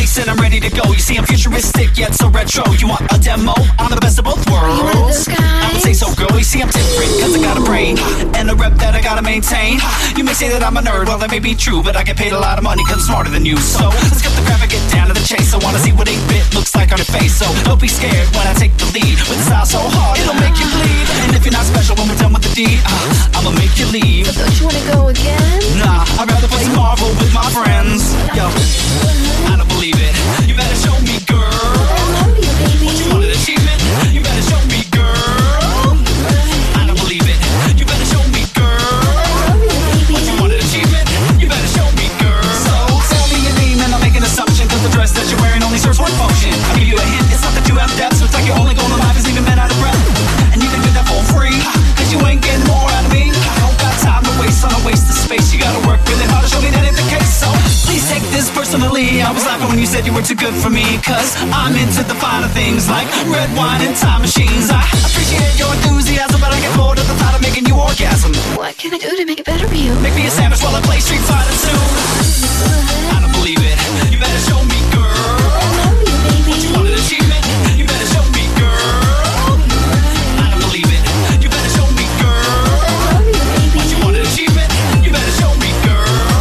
Speaker 9: face and I'm ready to go. You see I'm futuristic yet so retro. You want a demo? I'm the best of both worlds. I would say so, girl. You see I'm different cause I got a brain and a rep that I gotta maintain. You may say that I'm a nerd, well that may be true, but I get paid a lot of money cause I'm smarter than you. So let's get the graphic, get down to the chase. I wanna see what eight bit looks like on your face. So don't be scared when I take the lead. With the style so hard, it'll make you bleed. And if you're not special when we're done with the deed, uh, I'ma make you leave.
Speaker 10: Don't you wanna go again?
Speaker 9: Nah, I'd rather play Marvel with my friends. Yo, I don't believe it. You better show me, girl.
Speaker 10: I love you, baby.
Speaker 9: What you want an achievement? You better show me, girl. I don't believe it. You better show me, girl.
Speaker 10: I love you, baby.
Speaker 9: What you want an achievement? You better show me, girl. So tell me your name and I'll make an assumption, cause the dress that you're wearing only serves one function. I'll give you a hint, it's not that you have depth, so it's like you're only going alive is even men out of breath. And you can get that for free, cause you ain't getting more out of me. I don't got time to waste on a waste of space. You gotta work really hard to show me that ain't the case. So please take this personally. I was laughing when you said you were too good for me, cause I'm into the finer things like red wine and time machines. I appreciate your enthusiasm, but I get bored of the thought of making you orgasm.
Speaker 10: What can I do to make it better for you?
Speaker 9: Make me a sandwich while I play Street Fighter two. I don't believe it. You better show me, girl.
Speaker 10: I love you, baby.
Speaker 9: What you want an achievement? You better show me, girl. I don't believe it. You better show me, girl.
Speaker 10: I love you, baby.
Speaker 9: What you want an achievement? You better show me, girl.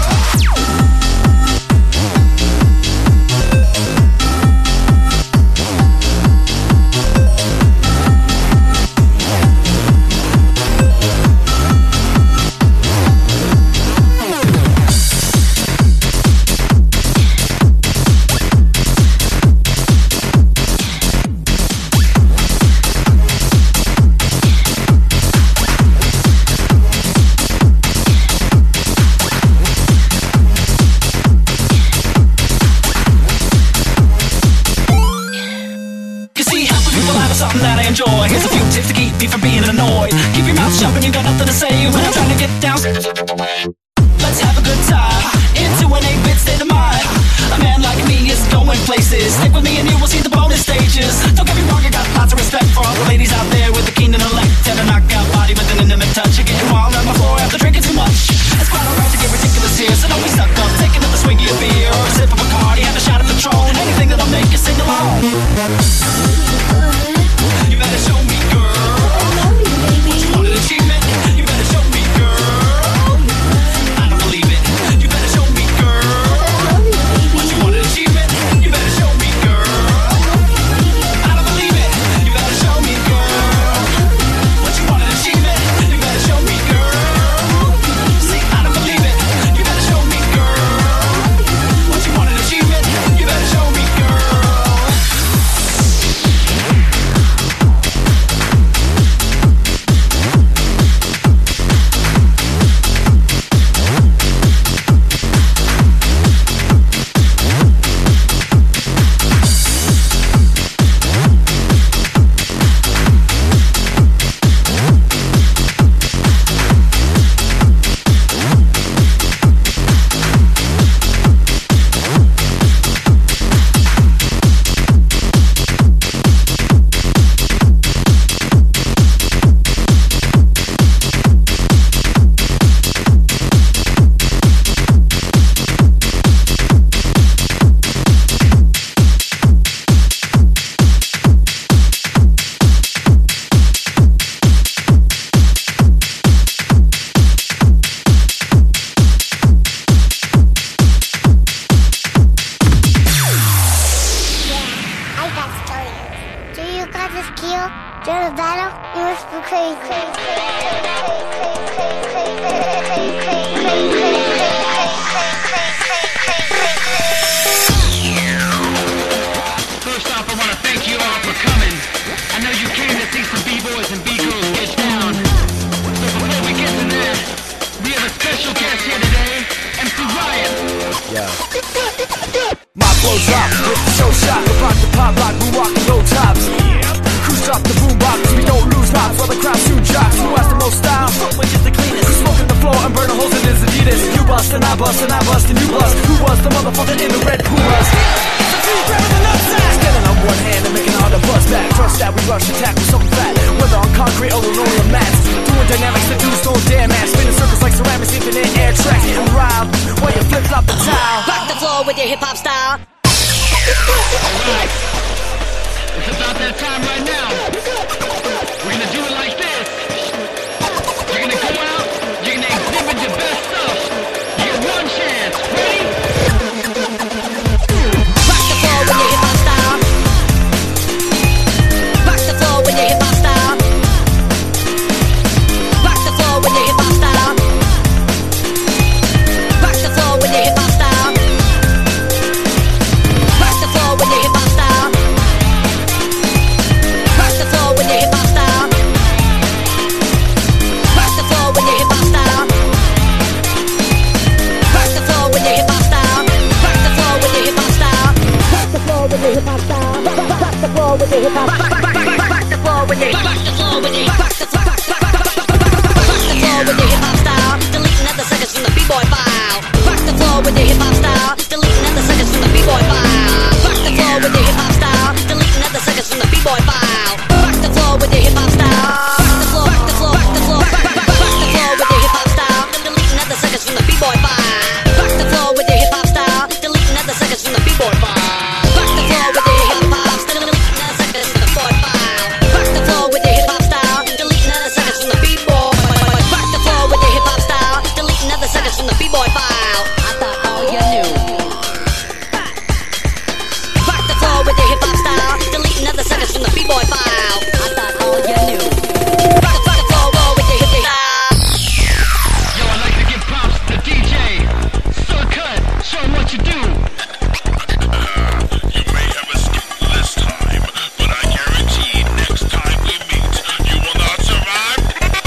Speaker 9: Something that I enjoy. Here's a few tips to keep me from being annoyed. Keep your mouth shut when you got nothing to say when I'm trying to get down. Let's have a good time. Into an eight-bit state of mind. A man like me is going places. Stick with me and you will see the bonus stages. Don't get me wrong, I got lots of respect for all the ladies out there with a keen intellect and a knockout body with an intimate touch. You're getting wild on my floor after drinking too much. It's quite alright to get ridiculous here, so don't be stuck up. Take another swig of your beer or a sip of Bacardi, have a shot of Patron. Anything that'll make you sing along. You better show me, girl.
Speaker 10: I love you, baby.
Speaker 9: What you want an achievement? You better show me, girl. I don't believe it. You better show me, girl.
Speaker 10: I love you, baby.
Speaker 9: What you want an achievement? You better show me, girl. I don't believe it. You better show me, girl. What you want an achievement? You better show me, girl. See, I don't believe it. You better show me, girl. What you want an achievement? You better show me, girl.
Speaker 11: During the battle, you must be crazy. Crazy, crazy, crazy, crazy, crazy,
Speaker 12: First off, I want to thank you all for coming. I know you came to see some B-boys and B-girls get down. So before we get to that, we have a special guest here today, M C Ryan.
Speaker 13: Yeah. My flow drop with the show shot, the rock the pop rock, we walk the low tops. Cruise drop the boom box, we don't lose hops while the crowd soon jocks. Who has the most style? Which is the cleanest? Who's smoking the floor and burning holes in his Adidas? You bust and I bust and I bust and you bust. Who was the motherfucker in the red Pumas? Standing on one hand and making all the buzz back. Trust that we rush attack with something fat, whether on concrete or linoleum mats. Doing dynamics that dudes don't dare match. Spinning circles like ceramics, infinite air tracks. Getting wild while you flip flop the towel.
Speaker 14: Rock the floor with your hip hop style.
Speaker 12: Alright. It's about that time right now. We're gonna do it like this. You're gonna go out, you're gonna exhibit your best stuff. You get one chance. Ready?
Speaker 9: Rock the floor with your hip hop style. Rock the floor with your hip hop style. Rock the floor with your hip hop style. Rock the floor with your hip hop style. Rock the floor with your hip hop style. Rock the floor with your hip hop style. Rock the floor with your hip hop style. Rock the floor with your hip hop style. Rock the floor with your hip hop style. Rock the floor with your hip hop style. Rock the floor with your hip hop. Rock the floor with your rock the floor with your rock the floor rock the floor with your hip hop style. Deleting other suckers from the b-boy file. Rock the floor with your hip hop style. Deleting other suckers from the b-boy file. Rock the floor with your hip hop style. Deleting other suckers from the b-boy file. Rock the floor with your hip hop style. Rock the floor, rock the floor, rock the floor, rock the floor with your hip hop style. Deleting other suckers from the b-boy file. Rock the floor with your hip hop style. Deleting other suckers from the b-boy file. Rock the floor with your hip hop style. Deleting other suckers from the b-boy file. Rock the floor with your hip hop style. Deleting other suckers from the b-boy. Rock the floor with your hip hop style. Deleting other suckers from the b-boy file. I thought all you knew. Rock the floor with your hip hop style. Deleting other suckers from the b-boy file. I thought all you knew. Rock the floor with your hip hop.
Speaker 12: Yo, I'd like to give props to D J. Sir Cut, show him what you do.
Speaker 14: You may have escaped this time, but I guarantee next time we meet, you will not survive.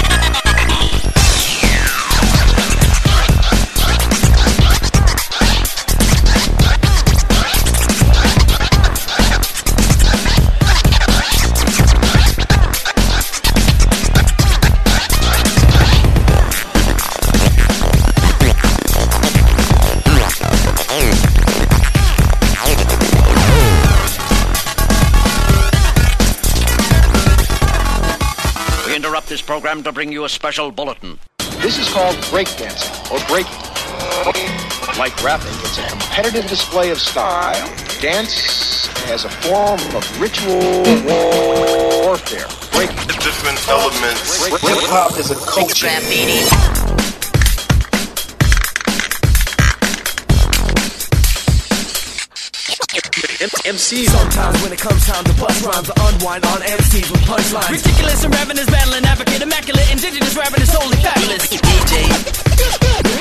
Speaker 15: We interrupt this program to bring you a special bulletin.
Speaker 16: This is called breakdancing, or breaking. Like rapping, it's a competitive display of style. Dance as a form of ritual warfare. Breaking.
Speaker 14: Different elements.
Speaker 16: Hip-hop is a culture.
Speaker 13: M Cs. Sometimes when it comes time to bust rhymes, I unwind on M Cs with punchlines.
Speaker 9: Ridiculous and ravenous, battling, advocate, immaculate, indigenous, rapping is totally fabulous. D J.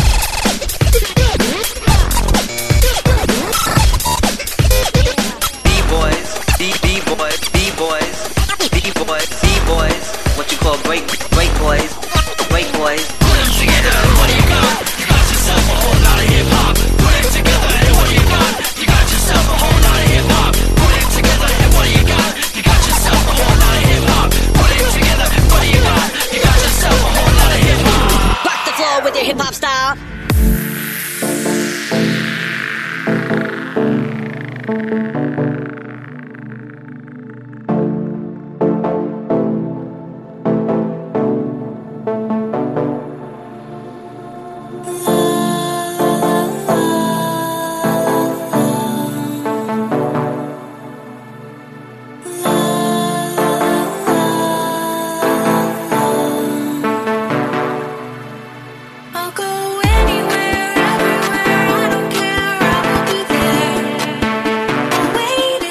Speaker 9: B-boys, B- B-boys, B-boys, B-boys, B-boys, what you call break, break boys, break boys. Put them together, what do you got? You got yourself a whole lot of hip-hop. Put it together, and what do you got? You got yourself a whole lot of hip-hop. Put it together, and what do you got? You got yourself a whole lot of hip-hop. Put it together, what do you got? You got yourself a whole lot of hip-hop. Rock the floor with your hip-hop style.
Speaker 10: I'll go anywhere, everywhere. I don't care. I will be there. I'll wait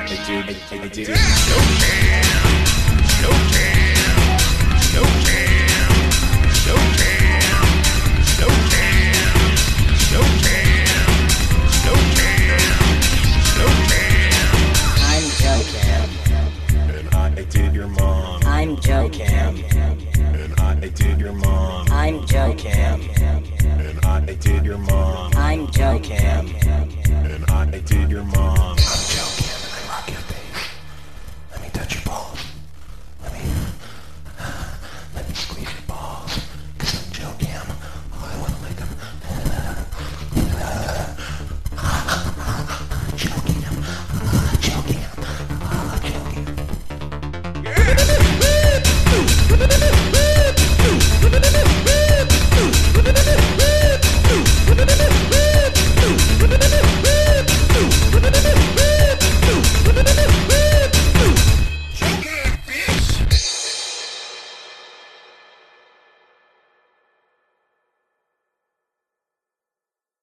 Speaker 13: Hey, dude. Hey, dude.
Speaker 14: Snowcan. Snowcan. Snowcan.